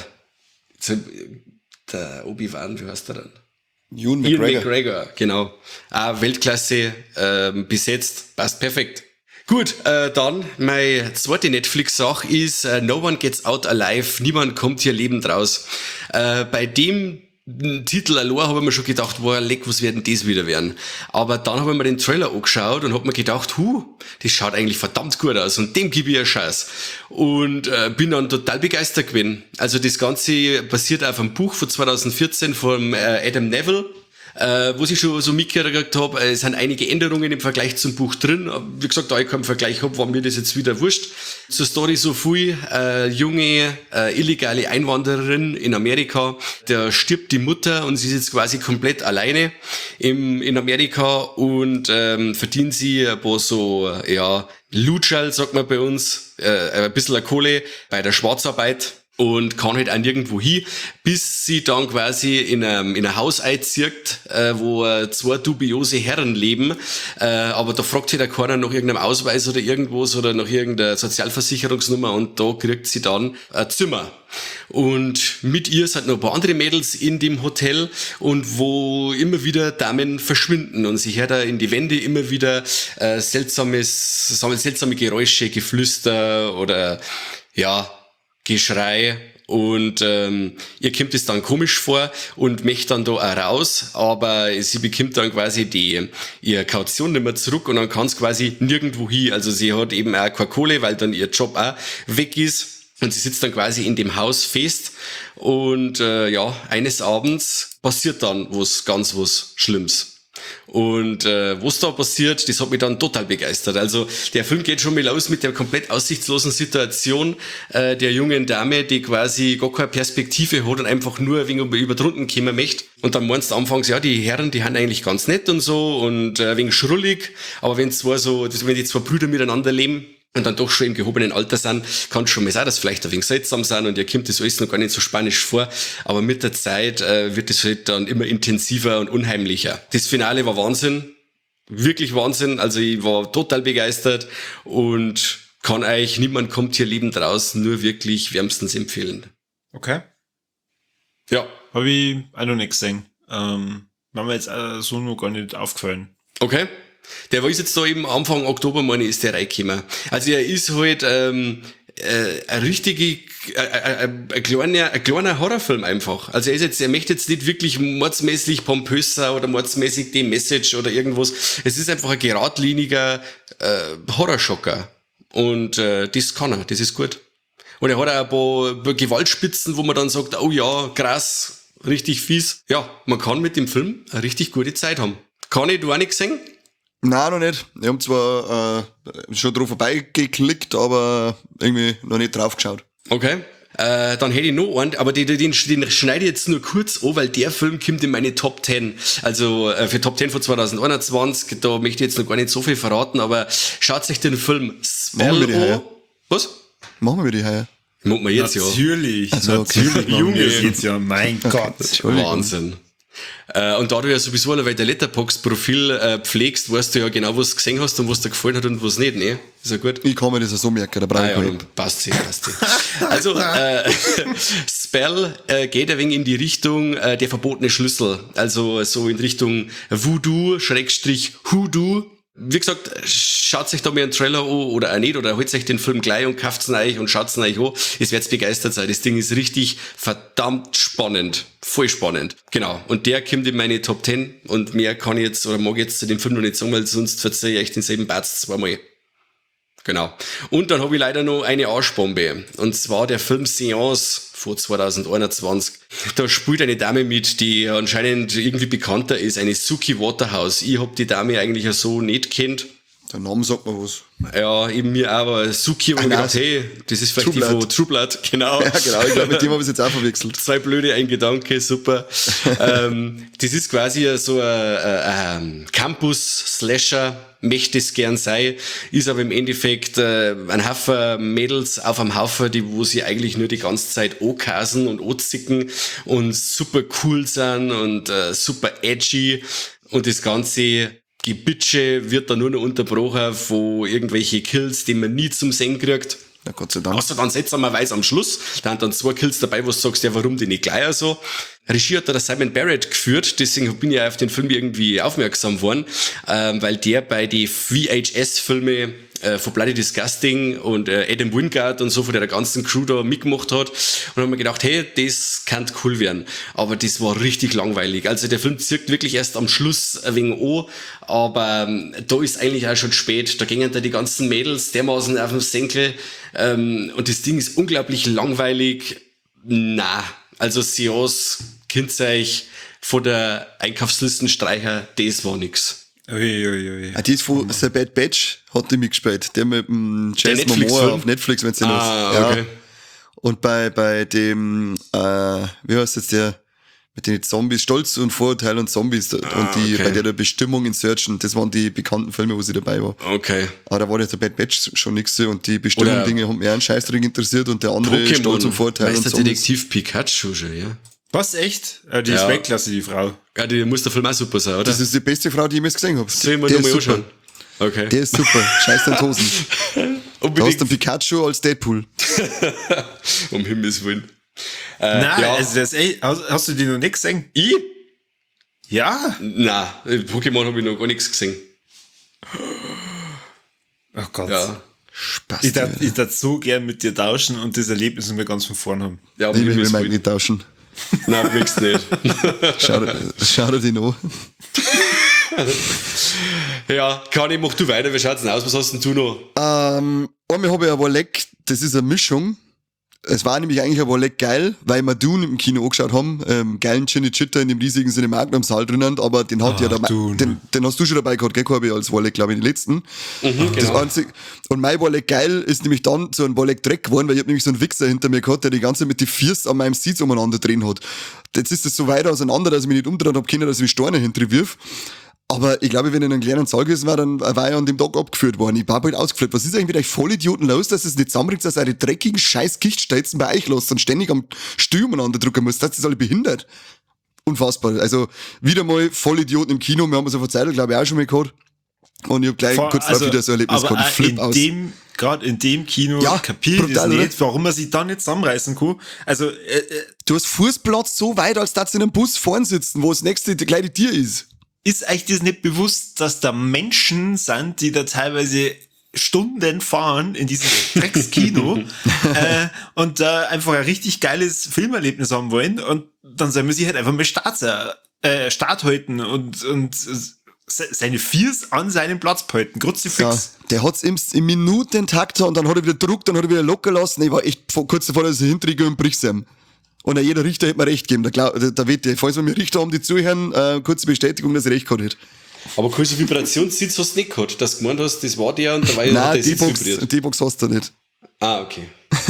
der Obi-Wan, wie heißt der dann? Ewan Ian McGregor. McGregor, genau. Auch Weltklasse ähm, besetzt, passt perfekt. Gut, äh, dann meine zweite Netflix-Sache ist äh, No One Gets Out Alive, niemand kommt hier lebend raus. Äh, bei dem Titel allein habe ich mir schon gedacht, wow, leck, was werden das wieder werden? Aber dann habe ich mir den Trailer angeschaut und habe mir gedacht, huh, das schaut eigentlich verdammt gut aus und dem gebe ich einen Scheiß. Und äh, bin dann total begeistert gewesen. Also das Ganze basiert auf einem Buch von zwanzig vierzehn von äh, Adam Neville. Äh, was ich schon so mitgekriegt habe, es sind einige Änderungen im Vergleich zum Buch drin. Wie gesagt, da ich keinen Vergleich habe, war mir das jetzt wieder wurscht. Zur Story so viel, äh, junge, äh, illegale Einwanderin in Amerika, da stirbt die Mutter und sie ist jetzt quasi komplett alleine im, in Amerika und ähm, verdient sie ein paar so, ja, Lutschal, sagt man bei uns, äh, ein bisschen Kohle bei der Schwarzarbeit. Und kann halt auch nirgendwo hin, bis sie dann quasi in einem, in ein Haus einzieht, äh, wo äh, zwei dubiose Herren leben. Äh, aber da fragt sich der keiner nach irgendeinem Ausweis oder irgendwas oder nach irgendeiner Sozialversicherungsnummer, und da kriegt sie dann ein Zimmer. Und mit ihr sind noch ein paar andere Mädels in dem Hotel, und wo immer wieder Damen verschwinden, und sie hört da in die Wände immer wieder äh, seltsames, seltsame Geräusche, Geflüster oder ja, Geschrei, und ähm, ihr kommt es dann komisch vor und möchte dann da auch raus, aber sie bekommt dann quasi die ihre Kaution nicht mehr zurück, und dann kann es quasi nirgendwo hin. Also sie hat eben auch keine Kohle, weil dann ihr Job auch weg ist, und sie sitzt dann quasi in dem Haus fest, und äh, ja, eines Abends passiert dann was ganz was Schlimmes. Und äh, was da passiert, das hat mich dann total begeistert. Also der Film geht schon mal los mit der komplett aussichtslosen Situation äh, der jungen Dame, die quasi gar keine Perspektive hat und einfach nur wegen über drunten kommen möchte. Und dann meinst du anfangs, ja, die Herren, die haben eigentlich ganz nett und so und äh, wegen schrullig, aber wenn zwei so, wenn die zwei Brüder miteinander leben und dann doch schon im gehobenen Alter sind, kann es schon mal sein, dass vielleicht ein wenig seltsam sind und ihr kommt das alles noch gar nicht so spanisch vor, aber mit der Zeit äh, wird es halt dann immer intensiver und unheimlicher. Das Finale war Wahnsinn, wirklich Wahnsinn, also ich war total begeistert und kann euch, niemand kommt hier lebend raus, nur wirklich wärmstens empfehlen. Okay. Ja. Habe ich auch noch nicht gesehen. Ähm, war mir jetzt äh, so noch gar nicht aufgefallen. Okay. Der war jetzt da eben Anfang Oktober, meine ich, ist der reingekommen. Also er ist halt ähm, äh, ein richtige, äh, äh, ein, kleiner, ein kleiner Horrorfilm einfach. Also er ist jetzt, er möchte jetzt nicht wirklich mordsmäßig pompös sein oder mordsmäßig die Message oder irgendwas. Es ist einfach ein geradliniger äh, Horrorschocker. Und äh, das kann er, das ist gut. Und er hat auch ein paar Gewaltspitzen, wo man dann sagt, oh ja, krass, richtig fies. Ja, man kann mit dem Film eine richtig gute Zeit haben. Kann ich, du auch nicht gesehen? Nein, noch nicht. Ich hab zwar äh, schon drauf vorbeigeklickt, aber irgendwie noch nicht drauf geschaut. Okay. Äh, dann hätte ich noch einen, aber den, den, den schneide ich jetzt nur kurz an, weil der Film kommt in meine Top zehn. Also äh, für Top zehn von zwanzig einundzwanzig, da möchte ich jetzt noch gar nicht so viel verraten, aber schaut euch den Film Spell an. Was? Machen wir die heuer. Machen wir jetzt natürlich, ja. Also, okay. Natürlich, machen wir es jetzt ja, mein Gott. Wahnsinn. Äh, und da du ja sowieso alle, weil der Letterboxd-Profil äh, pflegst, weißt du ja genau, was du gesehen hast und was dir gefallen hat und was nicht, ne? Ist ja gut. Ich kann mir das ja so merken, da brauche ich ah, ja, nicht. passt sie, passt sie. Also, äh, Spell äh, geht ein wenig in die Richtung äh, der verbotene Schlüssel. Also so in Richtung Voodoo, Schrägstrich Hoodoo. Wie gesagt, schaut sich da mal einen Trailer an oder auch nicht, oder holt euch den Film gleich und kauft's ihn euch und schaut's ihn euch an. Ihr werdet begeistert sein. Das Ding ist richtig verdammt spannend. Voll spannend. Genau. Und der kommt in meine Top zehn und mehr kann ich jetzt, oder mag ich jetzt zu dem Film noch nicht sagen, weil sonst verzeihe ich euch denselben Batz zweimal. Genau. Und dann habe ich leider noch eine Arschbombe. Und zwar der Film Seance von zwanzig einundzwanzig. Da spielt eine Dame mit, die anscheinend irgendwie bekannter ist, eine Suki Waterhouse. Ich hab die Dame eigentlich ja so nicht kennt. Der Name sagt mir was. Ja, eben mir auch, aber Suki, und ich gedacht, hey, das ist vielleicht True die von Blood. True Blood, genau. Ja, genau, ich glaube, mit dem habe ich jetzt auch verwechselt. Zwei blöde, ein Gedanke, super. ähm, das ist quasi so ein, ein Campus-Slasher, möchte es gern sein, ist aber im Endeffekt äh, ein Haufen Mädels auf einem Haufen, die, wo sie eigentlich nur die ganze Zeit ankasen und anzicken und super cool sind und äh, super edgy und das Ganze Gebitsche wird dann nur noch unterbrochen von irgendwelche Kills, die man nie zum Sehen kriegt. Na Gott sei Dank. Außer dann seltsamerweise am Schluss, da sind dann zwei Kills dabei, wo du sagst, ja, warum die nicht gleich so. Regie hat da der Simon Barrett geführt, deswegen bin ich ja auf den Film irgendwie aufmerksam geworden, ähm, weil der bei die V H S-Filme äh, von Bloody Disgusting und äh, Adam Wingard und so von der ganzen Crew da mitgemacht hat und haben mir gedacht, hey, das kann cool werden. Aber das war richtig langweilig. Also der Film zirkt wirklich erst am Schluss ein wenig an, aber ähm, da ist eigentlich auch schon spät. Da gingen da die ganzen Mädels dermaßen auf den Senkel ähm, und das Ding ist unglaublich langweilig. Na, also Seance, Kindzeich von der Einkaufslistenstreicher, das war nix. Ui, ui, ui. Ah, die ist von The Bad Batch, hat die mitgespielt. Der mit dem Jason Netflix-Film? Momoa auf Netflix, wenn sie Ah, ja. okay. Und bei, bei dem, äh, wie heißt jetzt der, mit den Zombies, Stolz und Vorurteil und Zombies, und die, okay. bei der, der Bestimmung in Searchen, das waren die bekannten Filme, wo sie dabei war. Okay. Aber da war der The Bad Batch schon nix und die Bestimmung Oder Dinge haben mir einen Scheißdreck interessiert und der andere Stolz und Vorurteil und Zombies. Meisterdetektiv Pikachu schon, ja? Was, echt? Äh, die Ja. ist Weltklasse, die Frau. Ja, die muss der Film auch super sein, oder? Das ist die beste Frau, die ich jemals gesehen habe. Soll ich mal Der nochmal ist super. anschauen? Okay. Der ist super. Scheiß den Hosen. Da hast du Unbedingt. den Pikachu als Deadpool. Um Himmels Willen. Nein, ja. also das, ey, hast, hast du die noch nicht gesehen? Ich? Ja. Nein, Pokémon habe ich noch gar nichts gesehen. Oh Gott. Ja. Spaß. Ich darf, ich darf so gern mit dir tauschen und das Erlebnis mir ganz von vorn haben. Ja, um Ich will, will Himmels Mike Willen. nicht tauschen. Nein, nix nicht. Schau, dir- schau dir den an. Ja, Kani, mach du weiter. Wie schaut's denn aus? Was hast denn du noch? Ähm, einmal habe ich ein Warleck, das ist eine Mischung. Es war nämlich eigentlich aber leck geil, weil wir Dune im Kino angeschaut haben, ähm, geilen Cinecittà in dem riesigen Cinemagnum-Saal drinnen, aber den hat Ach, ja dabei, Dune. den, den hast du schon dabei gehabt, gell, Corby, als Warleck, glaube ich, den letzten. Mhm, Das genau. einzige, und mein Warleck geil ist nämlich dann so ein Warleck Dreck geworden, weil ich hab nämlich so einen Wichser hinter mir gehabt, der die ganze Zeit mit die Füße an meinem Sitz umeinander drehen hat. Jetzt ist das so weit auseinander, dass ich mich nicht umdrehen hab können, dass ich mich Steine hinterwirf. Aber ich glaube, wenn ich in einem kleinen Saal gewesen wäre, dann war ich an dem Tag abgeführt worden. Ich war bald ausgeflippt. Was ist eigentlich mit euch Vollidioten los, dass es nicht zusammenbringt, dass eure dreckigen scheiß Gichtstelzen bei euch lasst und ständig am Stuhl umeinander drücken müsst? Das ist alle behindert. Unfassbar. Also, wieder mal Vollidioten im Kino. Wir haben es auf der Zeit, glaube ich, auch schon mal gehabt. Und ich hab gleich Vor- kurz darauf wieder so ein Erlebnis aber gehabt. Ich auch flipp in aus. dem, gerade in dem Kino Ja, kapier ich das brutal, oder? nicht, warum man sich da nicht zusammenreißen kann. Also, äh, äh, Du hast Fußplatz so weit, als dass du in einem Bus vorn sitzen, wo das nächste die kleine Tier ist. ist euch das nicht bewusst, dass da Menschen sind, die da teilweise Stunden fahren in dieses Dreckskino äh, und da einfach ein richtig geiles Filmerlebnis haben wollen und dann soll man sich halt einfach mal Start, äh, Start halten und, und se- seine Viers an seinem Platz behalten. Kruzifix. Ja, der hat's im, im Minutentakt und dann hat er wieder gedruckt, dann hat er wieder locker lassen. Ich war echt vor- kurz davor, dass ich hintergehe und brich's ihm. Und auch jeder Richter hätte mir recht gegeben. Da, glaub, da, da wette ich, falls wir mir Richter haben, die zuhören, äh, kurze Bestätigung, dass ich recht gehabt hätte. Aber keine so Vibrationssitz hast du nicht gehabt, dass du gemeint hast, das war der und da war ja Nein, der Sitz D-Box, vibriert. D-Box hast du nicht. Ah, okay.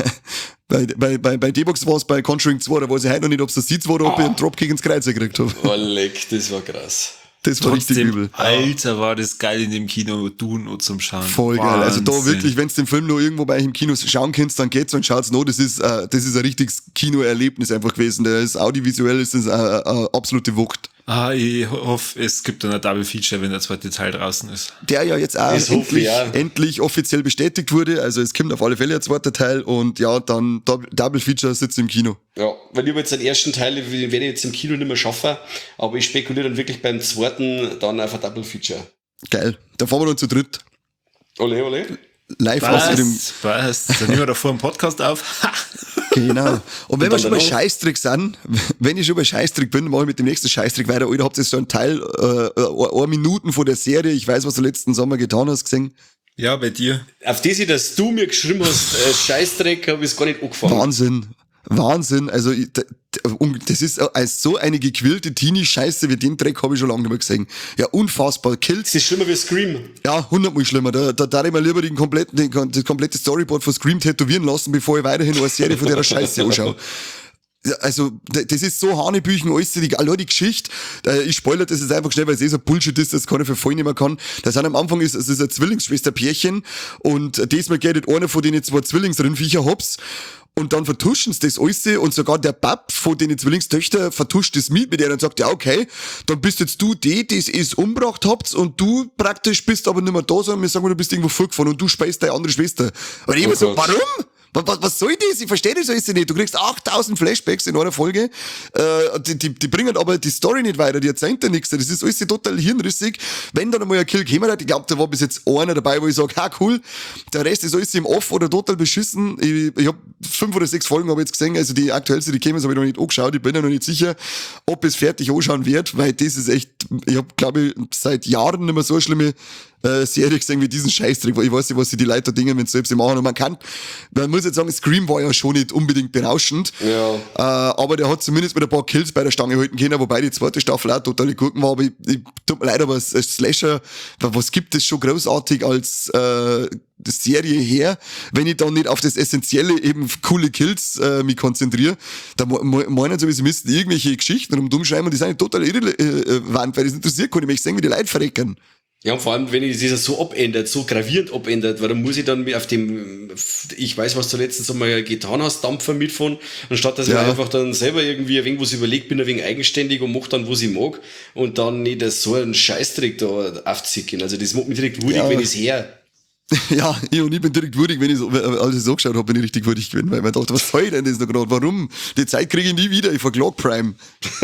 Bei, bei, bei, bei D-Box war es bei Conjuring zwei, da weiß ich heute noch nicht, ob es der Sitz war oder ob ich einen Dropkick ins Kreuz gekriegt habe. Oh, leck, das war krass. Das war richtig übel. Alter, war das geil in dem Kino, Dune und zum Schauen. Voll geil. Also da Wahnsinn. wirklich, wenn du den Film noch irgendwo bei euch im Kino schauen kannst, dann geht's und schaut's noch. Das ist, äh, das ist ein richtiges Kinoerlebnis einfach gewesen. Der ist audiovisuell, ist das eine, eine absolute Wucht. Ah, ich hoffe, es gibt dann ein Double Feature, wenn der zweite Teil draußen ist. Der ja jetzt auch Das hoffe endlich, ich, ja. endlich offiziell bestätigt wurde. Also es kommt auf alle Fälle ein zweiter Teil und ja, dann Dou- Double Feature sitzt im Kino. Ja, weil ich jetzt den ersten Teil, den werde ich jetzt im Kino nicht mehr schaffen, aber ich spekuliere dann wirklich beim zweiten dann auf ein Double Feature. Geil. Dann fahren wir dann zu dritt. Ole, ole. Live aus dem. Was? Was? Dann nehmen wir da vor dem Podcast auf. Ha! Genau. Und wenn wir dann schon bei danach? Scheißtrick sind, wenn ich schon bei Scheißtrick bin, mache ich mit dem nächsten Scheißtrick weiter. Oder habt ihr so einen Teil, äh, äh, Minuten von der Serie, ich weiß, was du letzten Sommer getan hast, gesehen? Ja, bei dir. Auf das, dass du mir geschrieben hast, äh, Scheißdreck, habe ich es gar nicht angefangen. Wahnsinn. Wahnsinn. Also, ich- d- d- um- das ist als so eine gequillte Teenie-Scheiße wie den Dreck habe ich schon lange nicht mehr gesehen. Ja, unfassbar. Kills. Das ist schlimmer wie Scream. Ja, hundertmal schlimmer. Da, da darf ich mir lieber den kompletten, den, das komplette Storyboard von Scream tätowieren lassen, bevor ich weiterhin eine Serie von der Scheiße anschaue. Ja, also, d- das ist so Hanebüchen, alles, die, allein die Geschichte, äh, ich spoilere das jetzt einfach schnell, weil es eh so Bullshit ist, dass keiner für voll nehmen kann. Da sind am Anfang, ist, es ist ein Zwillingsschwesterpärchen und diesmal geht nicht einer von denen zwei Zwillingsrindviecher hops und dann vertuschen sie das alles und sogar der Bab von den Zwillingstöchtern vertuscht das mit mit der und sagt, ja okay, dann bist jetzt du die, die es umgebracht habt und du praktisch bist aber nicht mehr da, sondern wir sagen, du bist irgendwo vorgefahren und du speist deine andere Schwester. Und ich Oh immer so, Gott. warum? Was, was, was soll das? Ich verstehe das alles nicht. Du kriegst achttausend Flashbacks in einer Folge. Äh, die, die, die bringen aber die Story nicht weiter. Die erzählen da nichts. Das ist alles total hirnrissig. Wenn dann einmal ein Kill gekommen hat, ich glaube, da war bis jetzt einer dabei, wo ich sage, ha cool, der Rest ist alles im Off oder total beschissen. Ich, ich habe fünf oder sechs Folgen hab ich jetzt gesehen. Also die aktuellste, die kämen, habe ich noch nicht angeschaut. Ich bin ja noch nicht sicher, ob es fertig anschauen wird, weil das ist echt, ich habe glaube ich seit Jahren nicht mehr so eine schlimme äh, Serie gesehen wie diesen Scheißtrick, weil ich weiß nicht, was sie die Leute da dingen, wenn sie selbst machen. Und man kann, man muss jetzt sagen, Scream war ja schon nicht unbedingt berauschend, Ja. äh, aber der hat zumindest mit ein paar Kills bei der Stange halten können, wobei die zweite Staffel auch totale Gurken war, aber ich, ich tut mir leid, aber als als Slasher, was gibt es schon großartig als äh, Serie her, wenn ich dann nicht auf das Essentielle, eben coole Kills äh, mich konzentriere, da mo- mo- meinen sie, sie müssten irgendwelche Geschichten rumschreiben und die sind total irrelevant, weil das interessiert kann. Ich möchte sehen, wie die Leute verrecken. Ja, und vor allem, wenn ich das so abändert, so gravierend abändert, warum muss ich dann auf dem, ich weiß, was du letztens einmal getan hast, Dampfer mitfahren, anstatt dass Ja. ich einfach dann selber irgendwie ein wenig was überlegt, bin ein wenig eigenständig und mach dann, was ich mag und dann nicht so einen Scheißdreck da aufzicken. Also das macht mich direkt wurig, Ja. wenn ich's her. Ja, ich und ich bin direkt würdig, wenn ich so, als ich so geschaut habe, bin ich richtig würdig gewesen, weil ich mir dachte, was soll denn das noch gerade? Warum? Die Zeit kriege ich nie wieder, ich verklag Prime.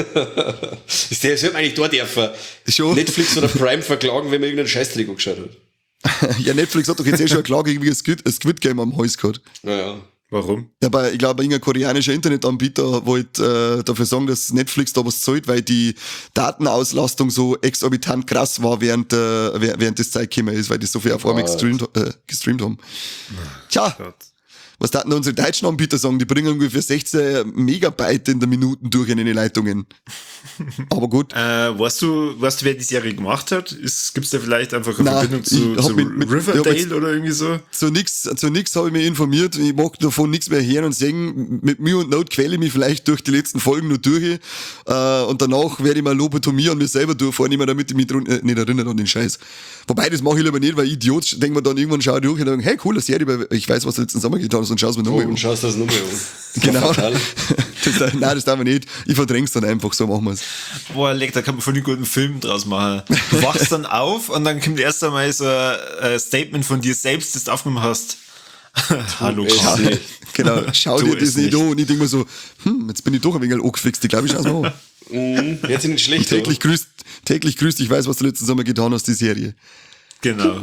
Das sollte man eigentlich da dürfen. Schon. Netflix oder Prime verklagen, wenn man irgendeinen Scheißdreck angeschaut hat. Ja, Netflix hat doch jetzt eh schon eine Klage gegen das Squid, das Squid Game am Hals gehabt. Naja. Warum? Ja, bei, ich glaube, irgendein koreanischer Internetanbieter wollte äh, dafür sagen, dass Netflix da was zahlt, weil die Datenauslastung so exorbitant krass war, während, äh, während das Zeit gekommen ist, weil die so viel auf einmal Gott. gestreamt, äh, gestreamt haben. Tja, Gott. Was da unsere deutschen Anbieter sagen? Die bringen ungefähr sechzehn Megabyte in der Minute durch in den Leitungen. Aber gut. Äh, weißt du, weißt du, wer die Serie gemacht hat? Gibt es da vielleicht einfach eine Nein, Verbindung zu, ich hab zu mit- mit- Riverdale ich hab jetzt- oder irgendwie so? Zu nix, zu nix habe ich mich informiert. Ich mag davon nichts mehr hören und sehen. Mit Mühe und Not quäle ich mich vielleicht durch die letzten Folgen nur durch. Äh, und danach werde ich mal Lobotomie an mir selber durchfahren, immer damit ich mich drun- äh, nicht erinnere an den Scheiß. Wobei, das mache ich lieber nicht, weil Idiot denkt man dann irgendwann, schau durch und denkt, hey, coole Serie, weil ich weiß, was du letzten Sommer getan hast und schau es mir Oh, nochmal und an. schaust das nochmal an. Genau. Fatal. Das, nein, das darf man nicht. Ich verdräng's dann einfach, so machen wir's. Boah, leck, da kann man voll einen guten Film draus machen. Du wachst dann auf und dann kommt erst einmal so ein äh, Statement von dir selbst, das du aufgenommen hast. Hallo, es Karl. nicht. Genau, schau Tu dir das es nicht nicht. an und ich denke mir so, hm, jetzt bin ich doch ein wenig angefixt, ich glaube, ich schau's mal an. Mhm, jetzt sind nicht schlecht. Täglich grüßt, täglich grüßt, ich weiß, was du letzten Sommer getan hast, die Serie. Genau.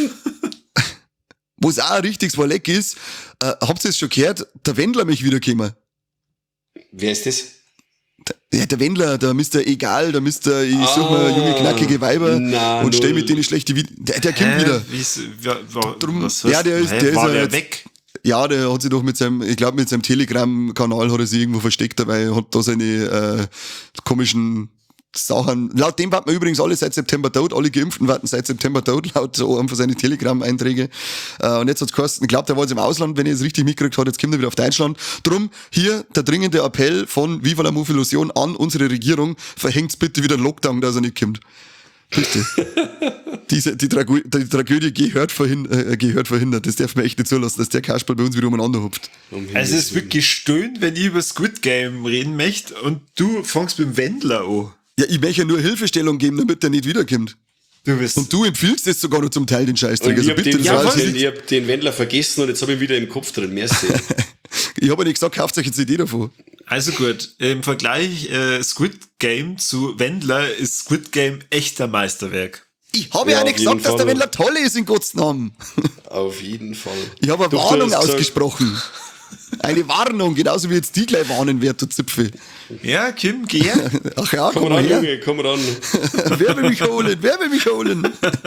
Wo es auch ein richtiges Verleck ist, äh, habt ihr es schon gehört, der Wendler mich wiedergekommen. Wer ist das? Ja, der Wendler, der Mister Egal, der Mister ich suche mir Ah, junge, knackige Weiber na, und stell null. mit denen schlechte Videos. Der, der kommt wieder. Wie ist, ja, wa- Drum- was ja, heißt- der ist- hä, der ist war ja der jetzt- weg? Ja, der hat sich doch mit seinem, ich glaube mit seinem Telegram-Kanal hat er sich irgendwo versteckt dabei, hat da seine äh, komischen Sachen. Laut dem warten wir übrigens alle seit September tot, alle Geimpften warten seit September tot, laut so einfach seine Telegram-Einträge. Äh, und jetzt hat's geheißen, ich glaube, der war jetzt im Ausland, wenn ich es richtig mitgekriegt habe, jetzt kommt er wieder auf Deutschland. Drum hier der dringende Appell von Viva la Mufilusion an unsere Regierung, verhängt's bitte wieder einen Lockdown, dass er nicht kommt. Bitte. Diese, die, Tragö die Tragödie gehört, verhin äh, gehört verhindert. Das darf man echt nicht zulassen, dass der Kasperl bei uns wieder umeinander hupft. Um Also Himmels es ist Willen. wirklich stöhnt, wenn ich über Squid Game reden möchte und du fängst mit dem Wendler an. Ja, ich möchte ja nur Hilfestellung geben, damit der nicht wiederkommt. Du bist. Und du empfiehlst es sogar noch zum Teil, den Und Scheißdreck. ich Also hab bitte, den, das ja, war was? jetzt den, nicht- ich hab den Wendler vergessen und jetzt habe ich ihn wieder im Kopf drin. Merci. ich habe ja nicht gesagt, kauft euch eine C D davon. Also gut, im Vergleich äh, Squid Game zu Wendler ist Squid Game echt ein Meisterwerk. Ich habe Ja, ja, nicht auf jeden gesagt, dass der Fall. Wendler toll ist, in Gottes Namen. Auf jeden Fall. Ich habe eine Doch, du Warnung hast gesagt- ausgesprochen. Eine Warnung, genauso wie jetzt die gleich warnen wird, du Zipfel. Ja, Kim, geh her. Ach ja, Komm komm mal ran, her. Junge, komm ran. Wer will mich holen? Wer will mich holen?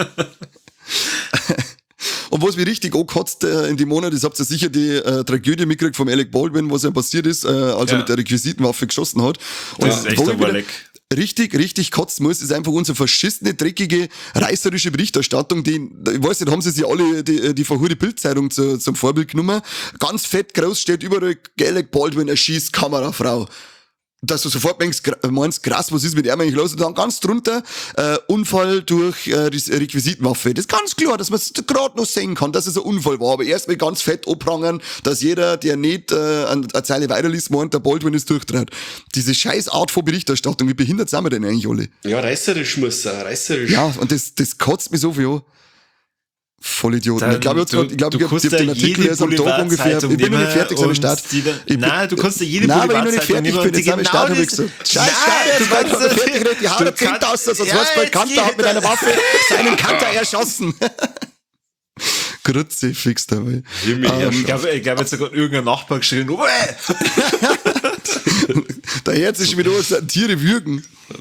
Und was mich richtig angekotzt äh, in die Monate, das habt ihr sicher die äh, Tragödie mitgekriegt vom Alec Baldwin, was ja passiert ist, äh, als er Ja. mit der Requisitenwaffe geschossen hat. Und Das ist echt wo ein ich wieder Überleck. richtig, richtig kotzen muss, ist einfach unsere verschissene, dreckige, reißerische Berichterstattung, die, ich weiß nicht, haben sie sich alle die, die verhurte Bildzeitung zu, zum Vorbild genommen. Ganz fett groß steht überall, Alec Baldwin erschießt Kamerafrau. Dass du sofort denkst, gra- meinst, krass, was ist mit ihm eigentlich los? Und dann ganz drunter, äh, Unfall durch äh, Res- Requisitenwaffe. Das ist ganz klar, dass man es gerade noch sehen kann, dass es ein Unfall war. Aber erst mal ganz fett abprangern, dass jeder, der nicht äh, eine eine Zeile weiterliest, meint, der Baldwin ist durchtrat. Diese scheiß Art von Berichterstattung, wie behindert sind wir denn eigentlich alle? Ja, reißerisch muss er, reißerisch. Ja, und das, das kotzt mich so viel an. Vollidioten. Dann, Ich glaube, ich, du- ich, glaub, du ich hab, kannst ich hab den da Artikel jede erst am Tag ungefähr. Ich Boulevardzeitung bin noch nicht nehmen fertig, so und Start. die dann- Ich bin- Nein, du kannst da jede Nein, weil ich noch nicht Boulevardzeitung fertig nehmen bin, und jetzt die haben wir Start, hab ich genau gesagt. Scheiß das- Start, jetzt Nein, war ich du gerade kannst- fertig geredet. Die haut du er zehntausend aus, sonst kannst- weißt du, Ja, mein Kanter hat mit jetzt einer Waffe seinen Kanter erschossen. Grütze, fix dabei. Himmel, Ähm, Ich glaube, ich glaub, jetzt hat gerade irgendein Nachbar geschrien, Uwe! Der Herz ist schon wieder aus, Tiere würgen.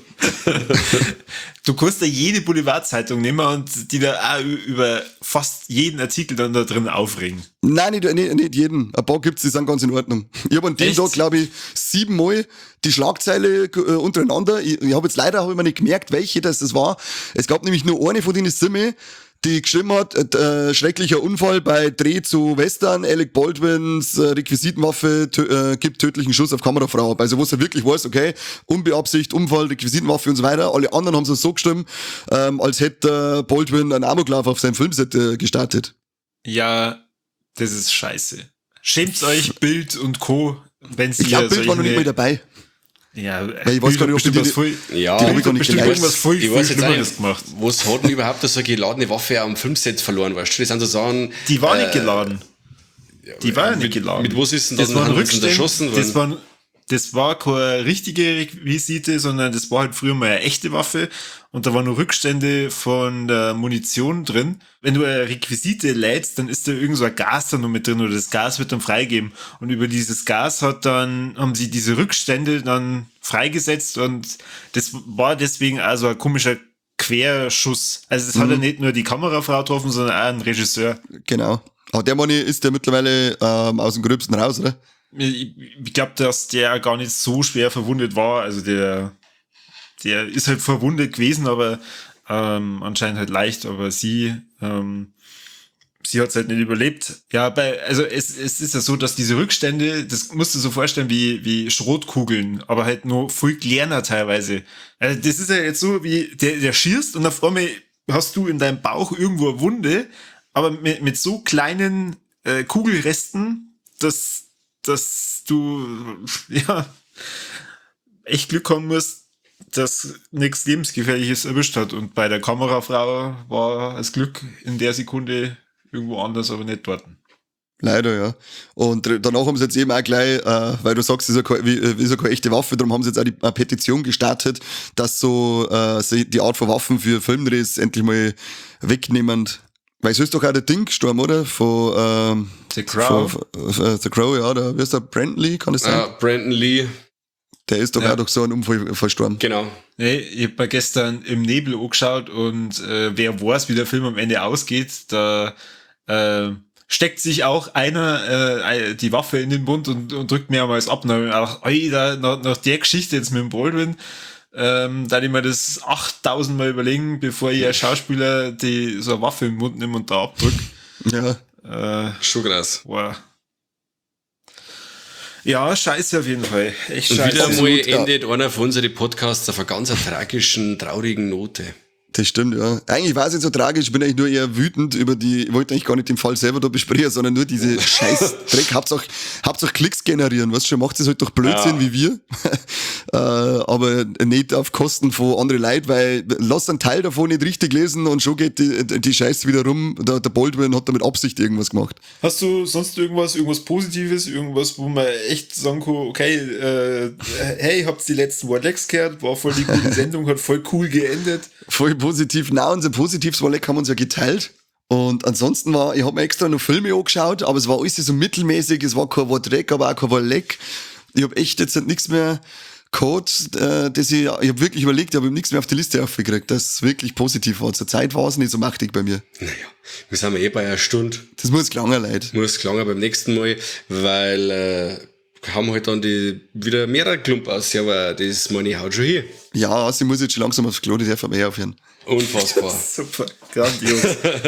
Du kannst da jede Boulevardzeitung nehmen und die da auch ü- über fast jeden Artikel dann da drin aufregen. Nein, nicht, nicht, nicht jeden. Ein paar gibt's, die sind ganz in Ordnung. Ich habe an dem Echt? Tag, glaube ich, siebenmal die Schlagzeile äh, untereinander. Ich, ich habe jetzt leider hab ich mir nicht gemerkt, welche das, das war. Es gab nämlich nur eine von denen Simme, die geschrieben hat, äh, schrecklicher Unfall bei Dreh zu Western, Alec Baldwins äh, Requisitenwaffe tö äh, gibt tödlichen Schuss auf Kamerafrau ab. Also wo du wirklich weißt, okay, Unbeabsichtigt, Unfall, Requisitenwaffe und so weiter. Alle anderen haben es so geschrieben, ähm, als hätte äh, Baldwin einen Amoklauf auf seinem Filmset äh, gestartet. Ja, das ist scheiße. Schämt euch, Bild und Co., wenn sie Ich glaube, Bild war noch nicht mal dabei. Ja, Weil ich weiß gar nicht, ob die bestimmt die- was voll, Ja, Die hab ich Bild gar hat nicht bestimmt geliked. irgendwas voll, Ich viel weiß jetzt Schlimmeres nicht, gemacht. was hat denn überhaupt so eine geladene Waffe am Filmset verloren, weißt du? Das sind so Sachen. Die war äh, nicht geladen. Die war ja nicht mit, geladen. Mit was ist denn das dann waren haben sie Rückstände, erschossen worden? das waren, das war keine richtige Requisite, sondern das war halt früher mal eine echte Waffe und da waren nur Rückstände von der Munition drin. Wenn du eine Requisite lädst, dann ist da irgend so ein Gas da noch mit drin oder das Gas wird dann freigegeben und über dieses Gas hat dann, haben sie diese Rückstände dann freigesetzt und das war deswegen also ein komischer Querschuss. Also es hat ja nicht nur die Kamerafrau getroffen, sondern auch ein Regisseur. Genau. Aber der Mann ist der mittlerweile ähm, aus dem Gröbsten raus, oder? Ich, ich glaube, dass der gar nicht so schwer verwundet war. Also der, der ist halt verwundet gewesen, aber ähm, anscheinend halt leicht. Aber sie, ähm, sie hat es halt nicht überlebt. Ja, bei, also es, es ist ja so, dass diese Rückstände, das musst du so vorstellen wie, wie Schrotkugeln, aber halt nur viel kleiner teilweise. Also das ist ja jetzt so, wie der, der schießt und auf einmal hast du in deinem Bauch irgendwo eine Wunde, aber mit, mit so kleinen äh, Kugelresten, dass, dass du ja echt Glück haben musst, dass nichts Lebensgefährliches erwischt hat. Und bei der Kamerafrau war das Glück in der Sekunde irgendwo anders, aber nicht dort. Leider, ja. Und danach haben sie jetzt eben auch gleich, äh, weil du sagst, das ist ja keine, wie, ist ja keine echte Waffe, darum haben sie jetzt auch die eine Petition gestartet, dass so äh, sie die Art von Waffen für Filmdrehs endlich mal wegnehmen. Weil es ist doch auch der Ding gestorben, oder? Von ähm, The Crow. Von, von, The Crow, ja. Der, wie ist der? Brandon Lee, kann das sein? Ah, Brandon Lee. Der ist doch Ja. auch durch so einen Unfall verstorben. Genau. Nee, ich hab mir gestern im Nebel angeschaut und äh, wer weiß, wie der Film am Ende ausgeht, da äh, steckt sich auch einer äh, die Waffe in den Mund und, und drückt mehrmals ab. Und auch, Alter, nach, nach der Geschichte jetzt mit dem Baldwin, ähm, da ich mir das achttausend Mal überlegen, bevor ich als Schauspieler die so eine Waffe im Mund nehme und da abdrück. Ja. Äh, Schon krass. wow. Ja, scheiße auf jeden Fall. Echt Und scheiße. wieder mal Absolut, ja. endet einer von unseren Podcasts auf einer ganz tragischen, traurigen Note. Das stimmt, ja. Eigentlich war es nicht so tragisch, ich bin eigentlich nur eher wütend über die, ich wollte eigentlich gar nicht den Fall selber da besprechen, sondern nur diese scheiß Dreck. Hauptsache, Hauptsache Klicks generieren, weißt du schon, macht es halt doch Blödsinn Ja. wie wir, äh, aber nicht auf Kosten von anderen Leuten, weil lass einen Teil davon nicht richtig lesen und schon geht die, die Scheiße wieder rum, der, der Baldwin hat da mit Absicht irgendwas gemacht. Hast du sonst irgendwas, irgendwas Positives, irgendwas, wo man echt sagen kann, okay, äh, hey, habt ihr die letzten Warlex gehört, war voll die gute Sendung, hat voll cool geendet. Voll positiv. Na, unser positives Warleck haben wir uns ja geteilt. Und ansonsten war, ich habe mir extra noch Filme angeschaut, aber es war alles so mittelmäßig, es war kein Warleck, aber auch kein Warleck. Ich habe echt jetzt nichts mehr gehabt, äh, dass ich, ich habe wirklich überlegt, ich habe nichts mehr auf die Liste aufgekriegt, das wirklich positiv war. Zur Zeit war es nicht so machtig bei mir. Naja, wir sind eh bei einer Stunde. Das muss klanger leid. Muss klanger beim nächsten Mal, weil äh, haben halt dann die wieder mehrere Klump aus, aber das meine haut schon hier. Ja, sie muss jetzt schon langsam aufs Klo, die darf aber eh aufhören. Unfassbar. Super, grandios.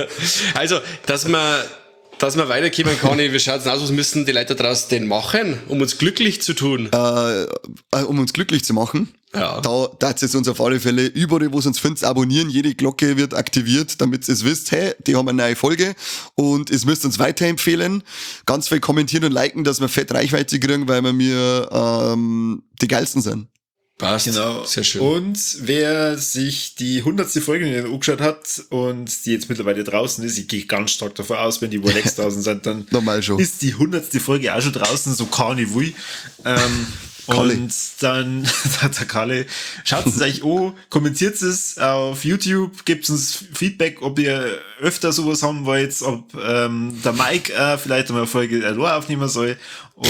Also, dass man, dass man weiterkommen kann, wie schaut's denn aus, was müssen die Leute da draußen denn machen, um uns glücklich zu tun? Äh, äh, um uns glücklich zu machen. Ja. Da darf es uns auf alle Fälle überall, wo es uns findet, abonnieren. Jede Glocke wird aktiviert, damit ihr es wisst, hey, die haben eine neue Folge und es müsst uns weiterempfehlen. Ganz viel kommentieren und liken, dass wir fett Reichweite kriegen, weil wir mir ähm, die geilsten sind. Passt. Genau. Sehr schön. Und wer sich die hundertste Folge angeschaut hat und die jetzt mittlerweile draußen ist, ich gehe ganz stark davon aus, wenn die Warlex draußen sind, dann Normal schon. ist die hundertste Folge auch schon draußen, so kann ich will. Ähm, Kalle. und dann, der Kalle, schaut es euch an, kommentiert es auf YouTube, gebt uns Feedback, ob ihr öfter sowas haben wollt, ob ähm, der Mike äh, vielleicht einmal eine Folge allein aufnehmen soll. Und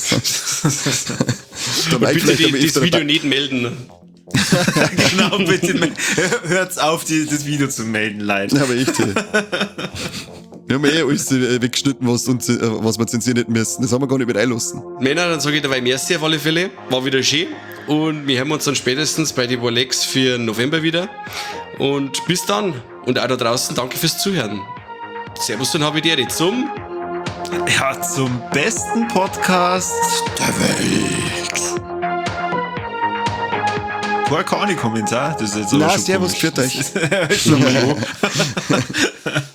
Der Und Mike bitte vielleicht die, aber das öfter Video dabei. nicht melden. genau, bitte hört auf, die, das Video zu melden, Leute. Ja, aber echt. Hey. Wir haben eh alles äh, weggeschnitten, was, uns, äh, was wir zensieren hätten müssen. Das haben wir gar nicht mit einlassen. Männer, dann sage ich dabei merci auf alle Fälle. War wieder schön. Und wir hören uns dann spätestens bei die Warlex für November wieder. Und bis dann. Und auch da draußen, danke fürs Zuhören. Servus und Habidere zum Ja, zum besten Podcast der Welt. Kein Kommentar, das ist jetzt aber Na, schon servus, komisch. pfiat euch. Das ist schon mal so.